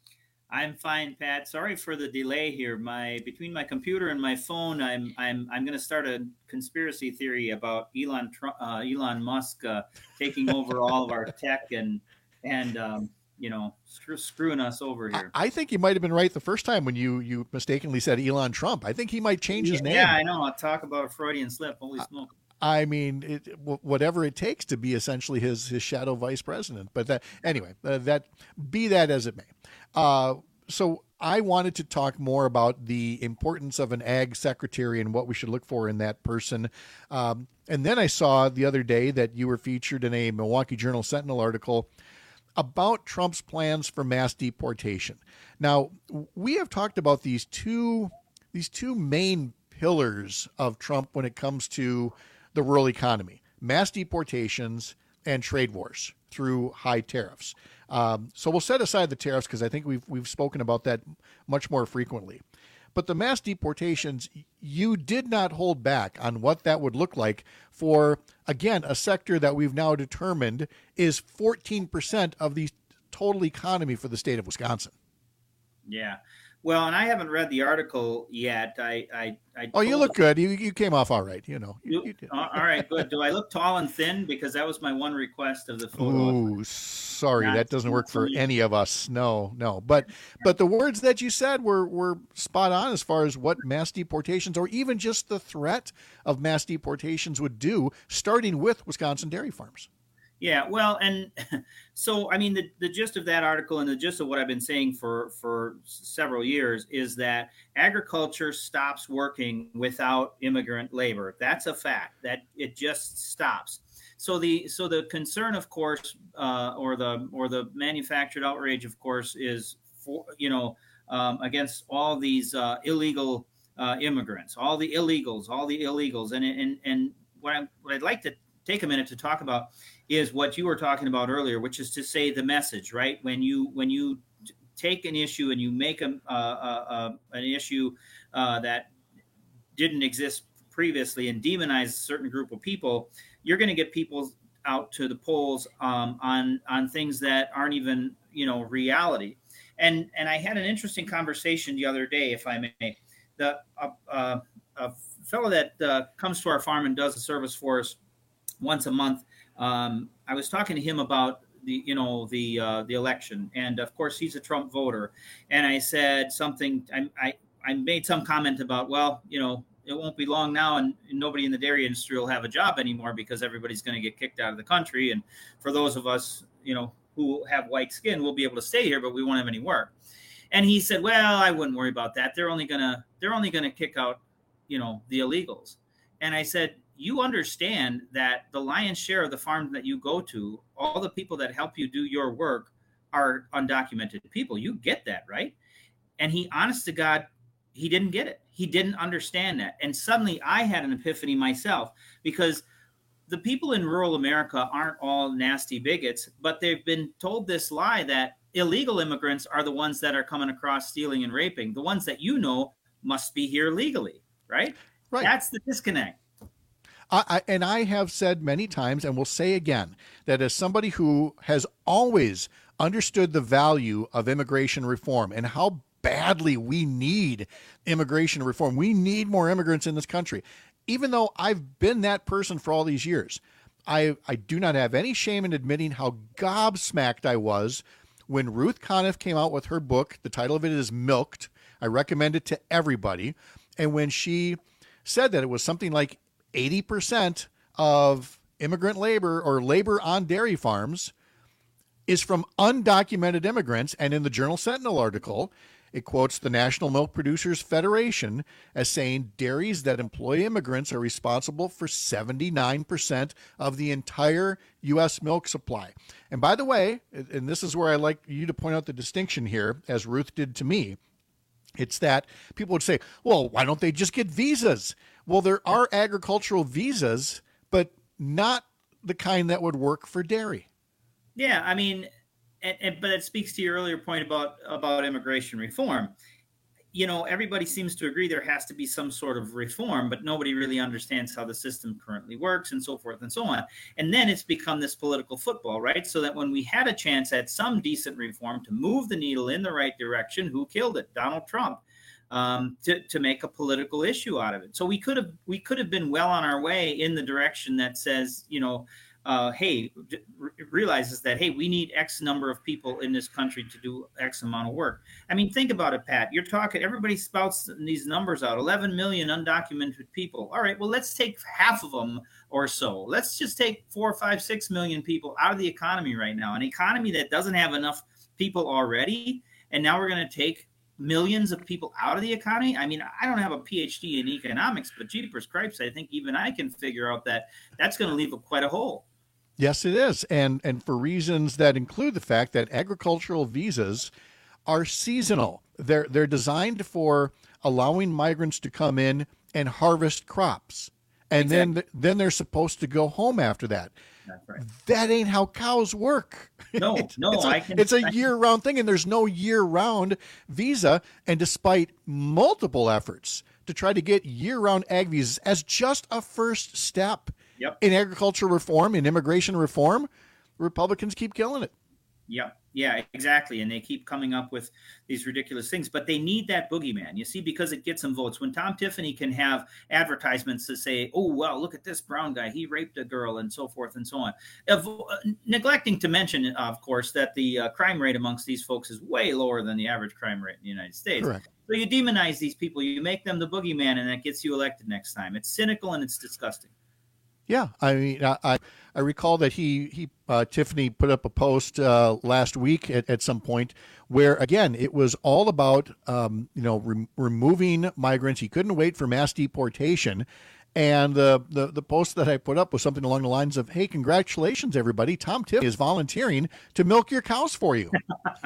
Speaker 7: I'm fine, Pat. Sorry for the delay here. My between my computer and my phone, I'm I'm I'm going to start a conspiracy theory about Elon Trump, uh, Elon Musk uh, taking over all of our tech and and um, you know screw, screwing us over here.
Speaker 6: I, I think you might have been right the first time when you you mistakenly said Elon Trump. I think he might change his
Speaker 7: yeah,
Speaker 6: name.
Speaker 7: Yeah, I know. I'll talk about a Freudian slip. Holy smoke.
Speaker 6: I mean, it, whatever it takes to be essentially his his shadow vice president. But that anyway, uh, that be that as it may. Uh, so I wanted to talk more about the importance of an ag secretary and what we should look for in that person. Um, and then I saw the other day that you were featured in a Milwaukee Journal Sentinel article about Trump's plans for mass deportation. Now, we have talked about these two these two main pillars of Trump when it comes to the rural economy: mass deportations and trade wars through high tariffs. Um, so we'll set aside the tariffs because I think we've we've spoken about that much more frequently. But the mass deportations, you did not hold back on what that would look like for, again, a sector that we've now determined is fourteen percent of the total economy for the state of Wisconsin.
Speaker 7: Yeah. Well, and I haven't read the article yet. I, I, I
Speaker 6: oh, you look good. You you came off all right. You know. You,
Speaker 7: you all right, good. Do I look tall and thin? Because that was my one request of the photo.
Speaker 6: Ooh, sorry, that doesn't work for any of us. No, no. But but the words that you said were were spot on as far as what mass deportations, or even just the threat of mass deportations, would do, starting with Wisconsin dairy farms.
Speaker 7: Yeah, well, and so, I mean, the, the gist of that article and the gist of what I've been saying for, for several years is that agriculture stops working without immigrant labor. That's a fact, that it just stops. So the so the concern, of course, uh, or the or the manufactured outrage, of course, is for, you know, um, against all these uh, illegal uh, immigrants, all the illegals, all the illegals. And and and what I what I'd like to take a minute to talk about is what you were talking about earlier, which is to say the message, right? When you when you take an issue and you make a, uh, uh, an issue uh, that didn't exist previously and demonize a certain group of people, you're going to get people out to the polls um, on on things that aren't even, you know, reality. And and I had an interesting conversation the other day, if I may, the uh, uh, a fellow that uh, comes to our farm and does a service for us once a month. Um, I was talking to him about the, you know, the uh, the election, and of course he's a Trump voter. And I said something. I, I I made some comment about, well, you know, it won't be long now, and nobody in the dairy industry will have a job anymore because everybody's going to get kicked out of the country. And for those of us, you know, who have white skin, we'll be able to stay here, but we won't have any work. And he said, well, I wouldn't worry about that. They're only gonna they're only gonna kick out, you know, the illegals. And I said, you understand that the lion's share of the farms that you go to, all the people that help you do your work are undocumented people. You get that, right? And he, honest to God, he didn't get it. He didn't understand that. And suddenly I had an epiphany myself, because the people in rural America aren't all nasty bigots, but they've been told this lie that illegal immigrants are the ones that are coming across stealing and raping. The ones that you know must be here legally, right?
Speaker 6: Right.
Speaker 7: That's the disconnect.
Speaker 6: I, I, and I have said many times, and will say again, that as somebody who has always understood the value of immigration reform and how badly we need immigration reform, we need more immigrants in this country. Even though I've been that person for all these years, I, I do not have any shame in admitting how gobsmacked I was when Ruth Conniff came out with her book. The title of it is Milked. I recommend it to everybody. And when she said that it was something like eighty percent of immigrant labor or labor on dairy farms is from undocumented immigrants. And in the Journal Sentinel article, it quotes the National Milk Producers Federation as saying dairies that employ immigrants are responsible for seventy-nine percent of the entire U S milk supply. And by the way, and this is where I like you to point out the distinction here, as Ruth did to me, it's that people would say, well, why don't they just get visas? Well, there are agricultural visas, but not the kind that would work for dairy.
Speaker 7: Yeah, I mean, and, and, but it speaks to your earlier point about, about immigration reform. You know, everybody seems to agree there has to be some sort of reform, but nobody really understands how the system currently works and so forth and so on. And then it's become this political football, right? So that when we had a chance at some decent reform to move the needle in the right direction, who killed it? Donald Trump. Um, to, to make a political issue out of it. So we could have we could have been well on our way in the direction that says, you know, uh, hey, r- realizes that, hey, we need X number of people in this country to do X amount of work. I mean, think about it, Pat. You're talking, everybody spouts these numbers out, eleven million undocumented people. All right, well, let's take half of them or so. Let's just take four, five, six million people out of the economy right now, an economy that doesn't have enough people already. And now we're going to take millions of people out of the economy. I mean, I don't have a P H D in economics, but jeepers cripes, I think even I can figure out that that's going to leave a, quite a hole.
Speaker 6: Yes, it is. And and for reasons that include the fact that agricultural visas are seasonal. They're they're designed for allowing migrants to come in and harvest crops. And exactly. then then they're supposed to go home after that.
Speaker 7: That's right.
Speaker 6: That ain't how cows work.
Speaker 7: No,
Speaker 6: it's,
Speaker 7: no,
Speaker 6: it's a,
Speaker 7: I can.
Speaker 6: It's a year-round thing, and there's no year-round visa. And despite multiple efforts to try to get year-round ag visas as just a first step
Speaker 7: yep.
Speaker 6: in agricultural reform, in immigration reform, Republicans keep killing it.
Speaker 7: Yep. Yeah, exactly. And they keep coming up with these ridiculous things, but they need that boogeyman, you see, because it gets them votes. When Tom Tiffany can have advertisements to say, oh, well, look at this brown guy, he raped a girl and so forth and so on. Uh, neglecting to mention, uh, of course, that the uh, crime rate amongst these folks is way lower than the average crime rate in the United States.
Speaker 6: Correct.
Speaker 7: So you demonize these people, you make them the boogeyman, and that gets you elected next time. It's cynical and it's disgusting.
Speaker 6: Yeah, I mean, I I recall that he he uh, Tiffany put up a post uh, last week at, at some point where again it was all about um, you know re- removing migrants. He couldn't wait for mass deportation, and the, the the post that I put up was something along the lines of, "Hey, congratulations, everybody! Tom Tiffany is volunteering to milk your cows for you,"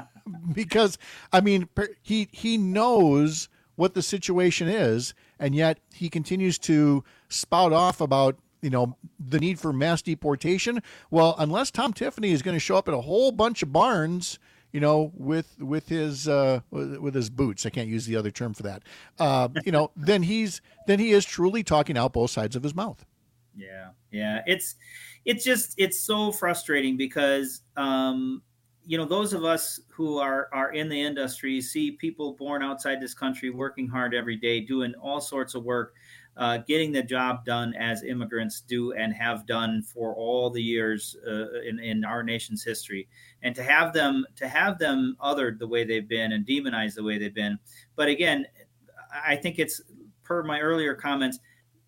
Speaker 6: because I mean he he knows what the situation is, and yet he continues to spout off about, you know, the need for mass deportation. Well, unless Tom Tiffany is going to show up at a whole bunch of barns, you know, with with his uh, with his boots, I can't use the other term for that. Uh, you know, then he's then he is truly talking out both sides of his mouth.
Speaker 7: Yeah, yeah, it's it's just it's so frustrating because um, you know, those of us who are are in the industry see people born outside this country working hard every day, doing all sorts of work, uh, getting the job done as immigrants do and have done for all the years uh, in, in our nation's history. And to have them to have them othered the way they've been and demonized the way they've been. But again, I think it's per my earlier comments,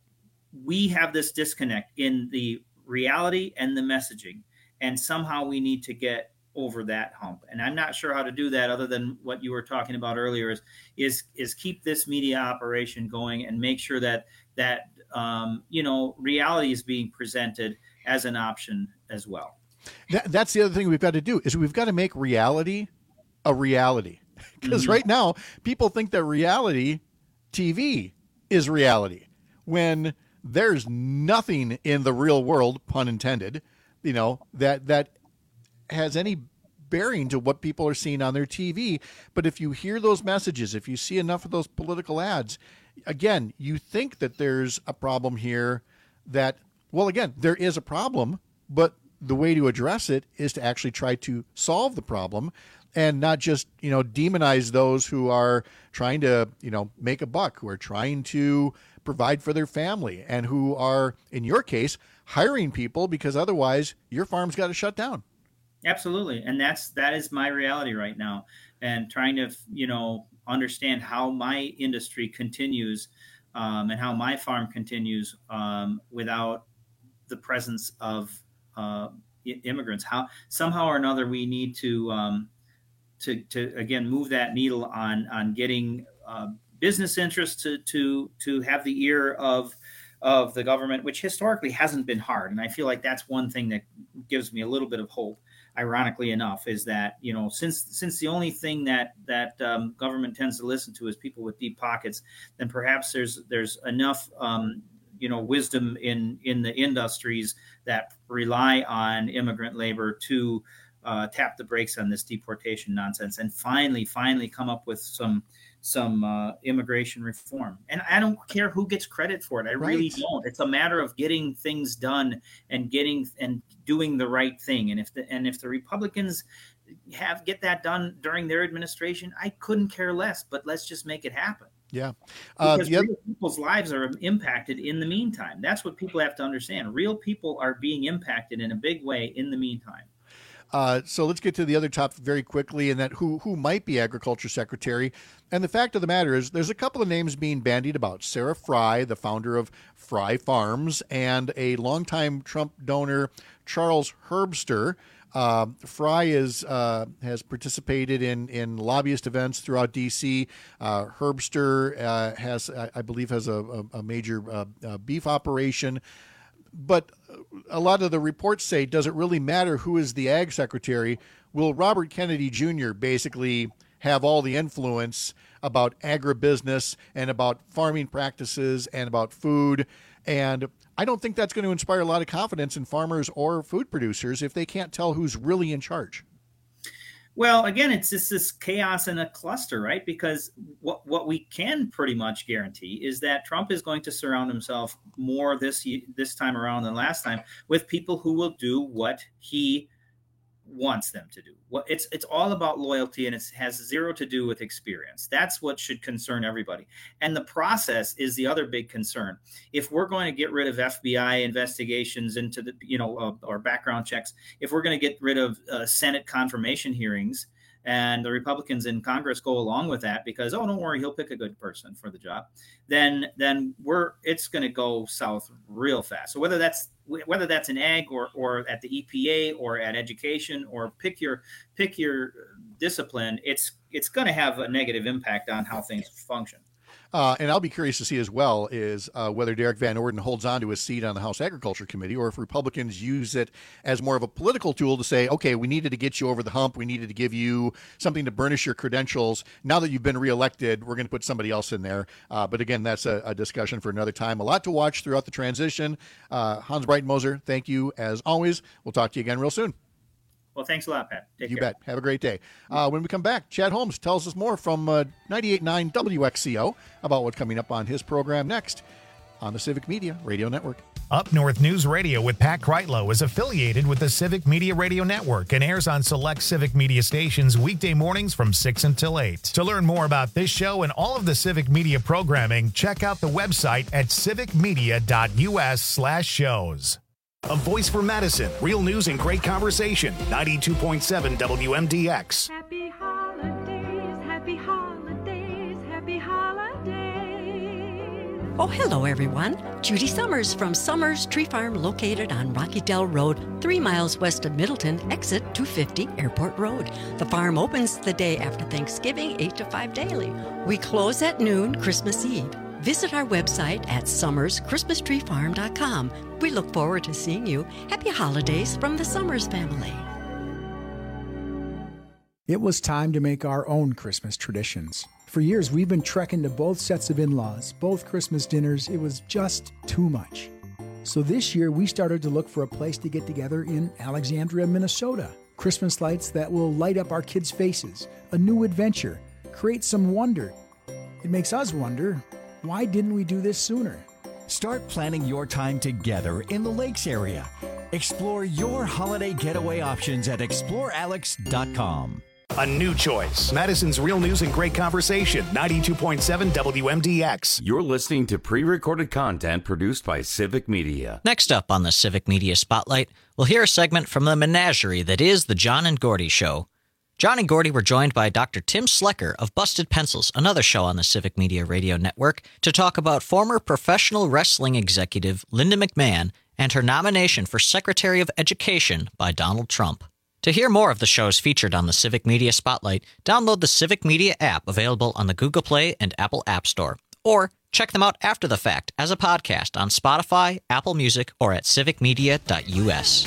Speaker 7: we have this disconnect in the reality and the messaging. And somehow we need to get over that hump. And I'm not sure how to do that other than what you were talking about earlier is, is, is keep this media operation going and make sure that, that, um, you know, reality is being presented as an option as well.
Speaker 6: That, that's the other thing we've got to do is we've got to make reality a reality. Because mm-hmm. right now people think that reality T V is reality when there's nothing in the real world, pun intended, you know, that, that has any bearing to what people are seeing on their T V. But if you hear those messages, if you see enough of those political ads, again, you think that there's a problem here that, well, again, there is a problem, but the way to address it is to actually try to solve the problem and not just, you know, demonize those who are trying to, you know, make a buck, who are trying to provide for their family and who are, in your case, hiring people because otherwise your farm's got to shut down.
Speaker 7: Absolutely. And that's, that is my reality right now. And trying to, you know, understand how my industry continues um, and how my farm continues um, without the presence of uh, immigrants. How somehow or another we need to, um, to, to again, move that needle on, on getting uh, business interests to, to, to have the ear of, of the government, which historically hasn't been hard. And I feel like that's one thing that gives me a little bit of hope. Ironically enough, is that, you know, since since the only thing that that um, government tends to listen to is people with deep pockets, then perhaps there's there's enough, um, you know, wisdom in in the industries that rely on immigrant labor to uh, tap the brakes on this deportation nonsense and finally, finally come up with some some uh, immigration reform. And I don't care who gets credit for it. I right. really don't. It's a matter of getting things done and getting and doing the right thing. And if the and if the Republicans have get that done during their administration, I couldn't care less. But let's just make it happen.
Speaker 6: Yeah,
Speaker 7: uh, because yep. real people's lives are impacted in the meantime. That's what people have to understand. Real people are being impacted in a big way in the meantime.
Speaker 6: Uh, so let's get to the other topic very quickly, and that who who might be Agriculture Secretary. And the fact of the matter is there's a couple of names being bandied about. Sarah Fry, the founder of Fry Farms, and a longtime Trump donor, Charles Herbster. Uh, Fry is uh, has participated in, in lobbyist events throughout D C. Uh, Herbster uh, has, I, I believe, has a, a, a major uh, uh, beef operation. But a lot of the reports say, does it really matter who is the ag secretary? Will Robert Kennedy Junior basically have all the influence about agribusiness and about farming practices and about food? And I don't think that's going to inspire a lot of confidence in farmers or food producers if they can't tell who's really in charge.
Speaker 7: Well, again, it's just this chaos in a cluster, right? Because what what we can pretty much guarantee is that Trump is going to surround himself more this this time around than last time with people who will do what he wants them to do. What it's it's all about loyalty, and it has zero to do with experience. That's what should concern everybody. And the process is the other big concern. If we're going to get rid of F B I investigations into the, you know, uh, or background checks, if we're going to get rid of uh, Senate confirmation hearings, and the Republicans in Congress go along with that because, oh, don't worry, he'll pick a good person for the job, then then we're it's going to go south real fast. So whether that's whether that's in ag or or at the E P A or at education or pick your pick your discipline, it's it's going to have a negative impact on how things function.
Speaker 6: Uh, and I'll be curious to see as well is uh, whether Derek Van Orden holds on to his seat on the House Agriculture Committee, or if Republicans use it as more of a political tool to say, okay, we needed to get you over the hump. We needed to give you something to burnish your credentials. Now that you've been reelected, we're going to put somebody else in there. Uh, but again, that's a, a discussion for another time. A lot to watch throughout the transition. Uh, Hans Breitenmoser, thank you as always. We'll talk to you again real soon.
Speaker 7: Well, thanks a lot, Pat. Take
Speaker 6: you
Speaker 7: care.
Speaker 6: bet. Have a great day. Uh, when we come back, Chad Holmes tells us more from uh, ninety-eight point nine W X C O about what's coming up on his program next. on the Civic Media Radio Network.
Speaker 1: Up North News Radio with Pat Kreitlow is affiliated with the Civic Media Radio Network and airs on select Civic Media stations weekday mornings from six until eight. To learn more about this show and all of the Civic Media programming, check out the website at civicmedia.us slash shows. A voice for Madison. Real news and great conversation. ninety-two point seven W M D X.
Speaker 8: Happy holidays, happy holidays, happy holidays.
Speaker 9: Oh, hello, everyone. Judy Summers from Summers Tree Farm, located on Rocky Dell Road, three miles west of Middleton, exit two fifty Airport Road. The farm opens the day after Thanksgiving, eight to five daily. We close at noon Christmas Eve. Visit our website at summers christmas tree farm dot com. We look forward to seeing you. Happy holidays from the Summers family.
Speaker 10: It was time to make our own Christmas traditions. For years, we've been trekking to both sets of in-laws, both Christmas dinners. It was just too much. So this year, we started to look for a place to get together in Alexandria, Minnesota. Christmas lights that will light up our kids' faces, a new adventure, create some wonder. It makes us wonder, why didn't we do this sooner?
Speaker 11: Start planning your time together in the Lakes area. Explore your holiday getaway options at explore alex dot com.
Speaker 1: A new choice. Madison's Real News and Great Conversation. ninety-two point seven W M D X.
Speaker 17: You're listening to pre-recorded content produced by Civic Media.
Speaker 18: Next up on the Civic Media Spotlight, we'll hear a segment from the menagerie that is The John and Gordy Show. John and Gordy were joined by Doctor Tim Slecker of Busted Pencils, another show on the Civic Media Radio Network, to talk about former professional wrestling executive Linda McMahon and her nomination for Secretary of Education by Donald Trump. To hear more of the shows featured on the Civic Media Spotlight, download the Civic Media app available on the Google Play and Apple App Store, or check them out after the fact as a podcast on Spotify, Apple Music, or at civic media dot U S.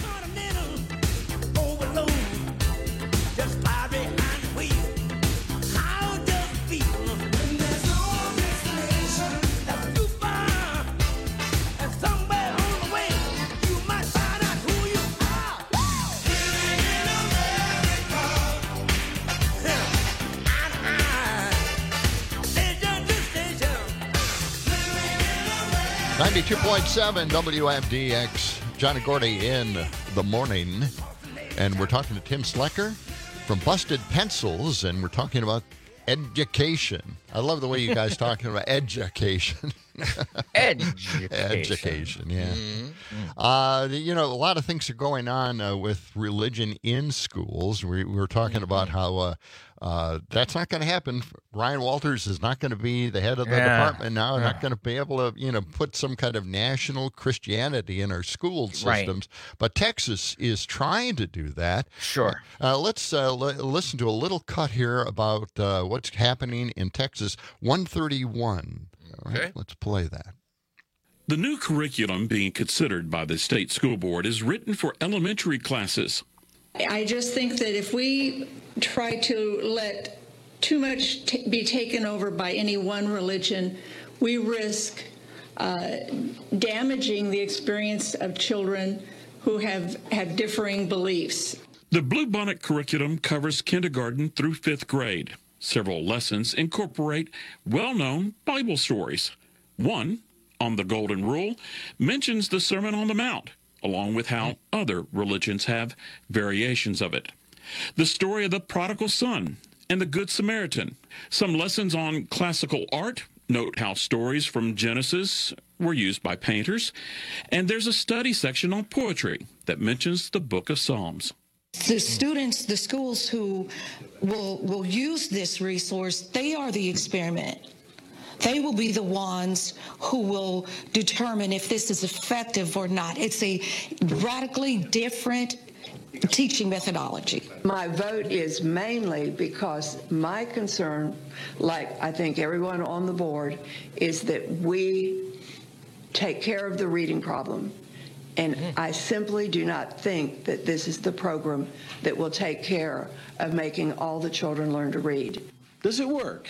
Speaker 6: ninety-two point seven W M D X, John and Gordy in the morning. And we're talking to Tim Slecker from Busted Pencils, and we're talking about education. I love the way you guys talking about education.
Speaker 12: Education.
Speaker 6: Education, yeah.
Speaker 12: Mm-hmm.
Speaker 6: Uh, you know, a lot of things are going on uh, with religion in schools. We, we were talking mm-hmm. about how uh, uh, that's not going to happen. Ryan Walters is not going to be the head of the
Speaker 12: yeah.
Speaker 6: department now.
Speaker 12: Yeah.
Speaker 6: Not going to be able to, you know, put some kind of national Christianity in our school systems.
Speaker 12: Right.
Speaker 6: But Texas is trying to do that.
Speaker 12: Sure.
Speaker 6: Uh, let's uh, l- listen to a little cut here about uh, what's happening in Texas. one thirty-one. All right,
Speaker 12: Okay.
Speaker 6: let's play that.
Speaker 13: The new curriculum being considered by the state school board is written for elementary classes.
Speaker 16: I just think that if we try to let too much t- be taken over by any one religion, we risk uh, damaging the experience of children who have, have differing beliefs.
Speaker 13: The Bluebonnet curriculum covers kindergarten through fifth grade. Several lessons incorporate well-known Bible stories. One, on the Golden Rule, mentions the Sermon on the Mount, along with how other religions have variations of it. The story of the prodigal son and the Good Samaritan. Some lessons on classical art. Note how stories from Genesis were used by painters. And there's a study section on poetry that mentions the Book of Psalms.
Speaker 16: The students, the schools who will will use this resource, they are the experiment. They will be the ones who will determine if this is effective or not. It's a radically different teaching methodology.
Speaker 19: My vote is mainly because my concern, like I think everyone on the board, is that we take care of the reading problem. And I simply do not think that this is the program that will take care of making all the children learn to read.
Speaker 29: Does it work?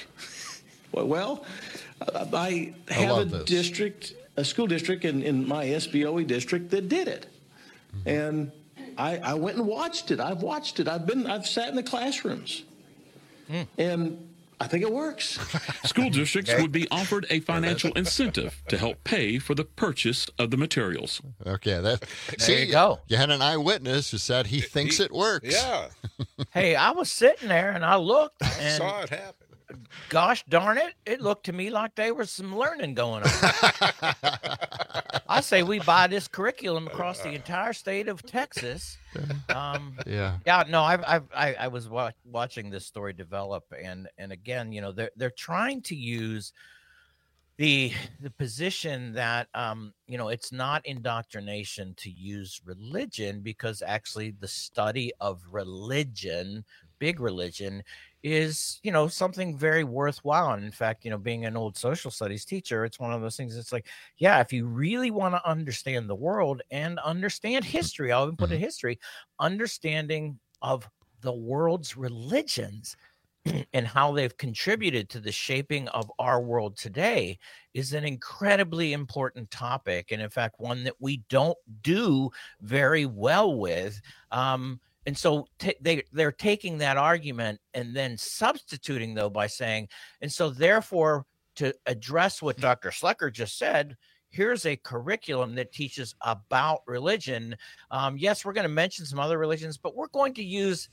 Speaker 29: Well, I have
Speaker 6: I
Speaker 29: a
Speaker 6: this.
Speaker 29: district, a school district in, in my S B O E district that did it. Mm-hmm. And I, I went and watched it. I've watched it. I've been, I've sat in the classrooms. Mm. And I think it works.
Speaker 13: School districts
Speaker 2: Okay.
Speaker 13: would be offered a financial incentive to help pay for the purchase of the materials.
Speaker 2: Okay, that
Speaker 3: There
Speaker 2: see,
Speaker 3: you go.
Speaker 2: You had an eyewitness who said he thinks it works.
Speaker 3: Yeah. Hey, I was sitting there and I looked
Speaker 2: I
Speaker 3: and
Speaker 2: saw it happen.
Speaker 3: Gosh darn it, it looked to me like there was some learning going on. I say we buy this curriculum across the entire state of Texas. Um,
Speaker 2: Yeah.
Speaker 3: Yeah, no, I've, I've, I, I was wa- watching this story develop, and and again, you know, they're they're trying to use the the position that um, you know, it's not indoctrination to use religion, because actually the study of religion, big religion, is, you know, something very worthwhile. And in fact, you know, being an old social studies teacher, it's one of those things. It's like, yeah, if you really want to understand the world and understand history, I'll even put it history, understanding of the world's religions and how they've contributed to the shaping of our world today is an incredibly important topic. And in fact, one that we don't do very well with. Um, And so t- they, they're taking that argument and then substituting, though, by saying, and so therefore, to address what Doctor Slecker just said, here's a curriculum that teaches about religion. Um, yes, we're going to mention some other religions, but we're going to use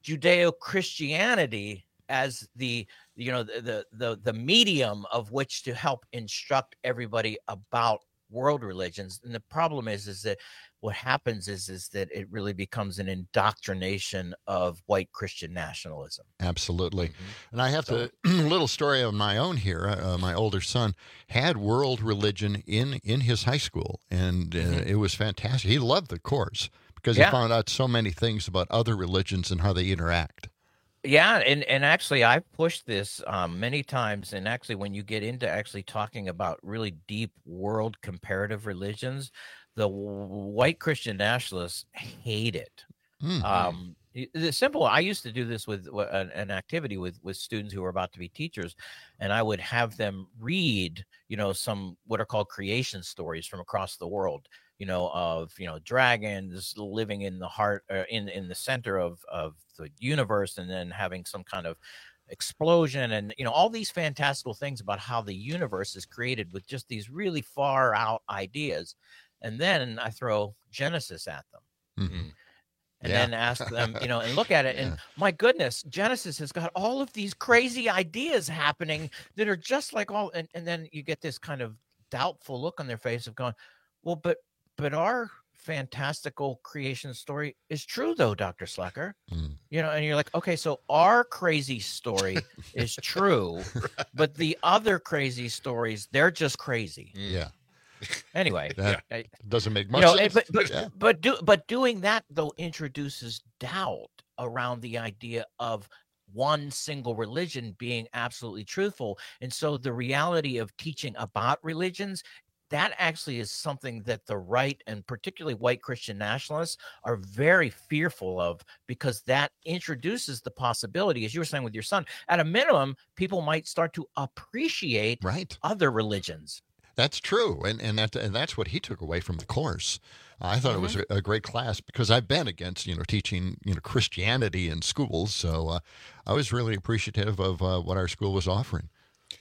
Speaker 3: Judeo-Christianity as the, you know, the, the, the, the medium of which to help instruct everybody about world religions. And the problem is, is that what happens is, is that it really becomes an indoctrination of white Christian nationalism.
Speaker 2: Absolutely.
Speaker 3: Mm-hmm.
Speaker 2: And I have
Speaker 3: So-
Speaker 2: a little story of my own here. Uh, my older son had world religion in, in his high school, and uh,
Speaker 3: Mhm.
Speaker 2: it was fantastic. He loved the course because
Speaker 3: Yeah.
Speaker 2: he found out so many things about other religions and how they interact.
Speaker 3: Yeah, and and actually, I've pushed this um, many times. And actually, when you get into actually talking about really deep world comparative religions, the w- white Christian nationalists hate it.
Speaker 2: Mm.
Speaker 3: Um, it- it's simple. I used to do this with w- an, an activity with with students who were about to be teachers, and I would have them read, you know, some what are called creation stories from across the world. You know, of, you know, dragons living in the heart, uh, in in the center of of the universe, and then having some kind of explosion, and, you know, all these fantastical things about how the universe is created with just these really far out ideas. And then I throw Genesis at them.
Speaker 2: Mm-hmm.
Speaker 3: And
Speaker 2: Yeah.
Speaker 3: then ask them, you know, and look at it. And my goodness, Genesis has got all of these crazy ideas happening that are just like all. And, and then you get this kind of doubtful look on their face of going, well, but but our fantastical creation story is true, though, Doctor Slecker.
Speaker 2: Mm.
Speaker 3: You know, and you're like, okay, so our crazy story is true, but the other crazy stories, they're just crazy.
Speaker 2: Yeah.
Speaker 3: Anyway,
Speaker 2: That
Speaker 3: I-
Speaker 2: doesn't make
Speaker 3: you
Speaker 2: much
Speaker 3: know,
Speaker 2: sense.
Speaker 3: and- but but
Speaker 2: Yeah.
Speaker 3: but do but doing that though introduces doubt around the idea of one single religion being absolutely truthful. And so the reality of teaching about religions, that actually is something that the right, and particularly white Christian nationalists, are very fearful of, because that introduces the possibility, as you were saying with your son, at a minimum, people might start to appreciate
Speaker 2: right.
Speaker 3: other religions.
Speaker 2: That's true, and and that and that's what he took away from the course. I thought it was a, a great class, because I've been against you know teaching you know Christianity in schools, so uh, I was really appreciative of uh, what our school was offering.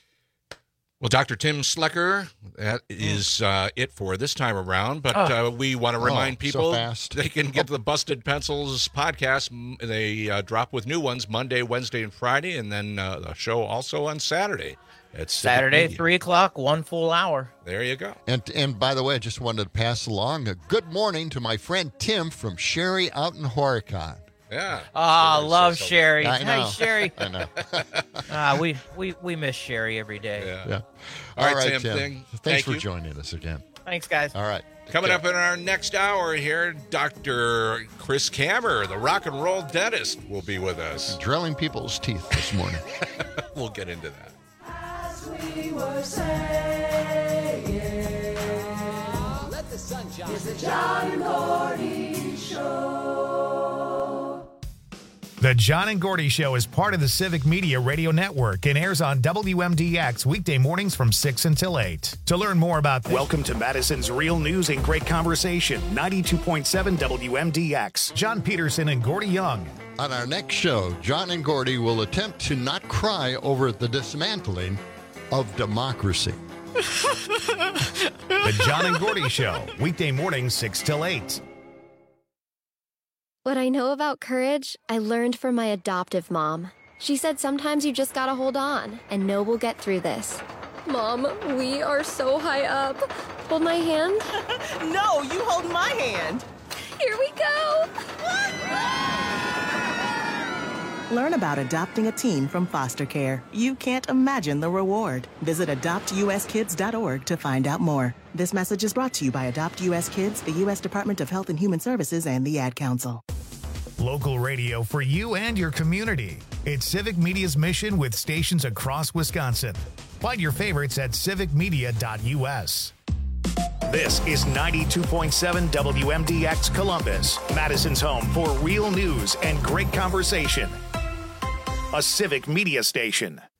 Speaker 4: Well, Doctor Tim Slecker, that is uh, it for this time around. But
Speaker 3: Oh.
Speaker 4: uh, we want to
Speaker 2: Oh,
Speaker 4: remind
Speaker 2: so
Speaker 4: people
Speaker 2: fast.
Speaker 4: they can get the Busted Pencils podcast. M- They uh, drop with new ones Monday, Wednesday, and Friday, and then uh, the show also on Saturday. It's
Speaker 3: Saturday, three o'clock, one full hour.
Speaker 4: There you go.
Speaker 2: And and by the way, I just wanted to pass along a good morning to my friend Tim from Sherry out in Horicon.
Speaker 4: Yeah.
Speaker 3: Ah, I love
Speaker 4: so-
Speaker 3: Sherry.
Speaker 2: I
Speaker 3: Hey,
Speaker 2: know.
Speaker 3: Sherry.
Speaker 2: I know.
Speaker 3: Ah, we, we, we miss Sherry every day.
Speaker 4: Yeah.
Speaker 2: Yeah.
Speaker 4: All right, Tim, thing-
Speaker 2: Thanks
Speaker 4: thank
Speaker 2: for
Speaker 4: you.
Speaker 2: joining us again.
Speaker 3: Thanks, guys.
Speaker 2: All right.
Speaker 4: Coming up in our next hour here, Doctor Chris Kammer, the rock and roll dentist, will be with us.
Speaker 2: Drilling people's teeth this morning.
Speaker 4: We'll get into that.
Speaker 5: We were saying, let the sun shine. It's the John and Gordy Show.
Speaker 1: The John and Gordy Show is part of the Civic Media Radio Network and airs on W M D X weekday mornings from six until eight. To learn more about this, welcome to Madison's Real News and Great Conversation, ninety-two point seven W M D X. John Peterson and Gordy Young.
Speaker 2: On our next show, John and Gordy will attempt to not cry over the dismantling of democracy.
Speaker 1: The John and Gordy Show, weekday mornings six till eight.
Speaker 14: What I know about courage, I learned from my adoptive mom. She said sometimes you just gotta hold on and know we'll get through this. Mom, we are so high up. Hold my hand.
Speaker 15: No, you hold my hand.
Speaker 14: Here we go.
Speaker 15: Learn about adopting a teen from foster care. You can't imagine the reward. Visit adopt u s kids dot org to find out more. This message is brought to you by Adopt U S Kids, the U S Department of Health and Human Services, and the Ad Council.
Speaker 1: Local radio for you and your community. It's Civic Media's mission with stations across Wisconsin. Find your favorites at civic media dot u s. This is ninety-two point seven W M D X Columbus, Madison's home for real news and great conversation. A Civic Media station.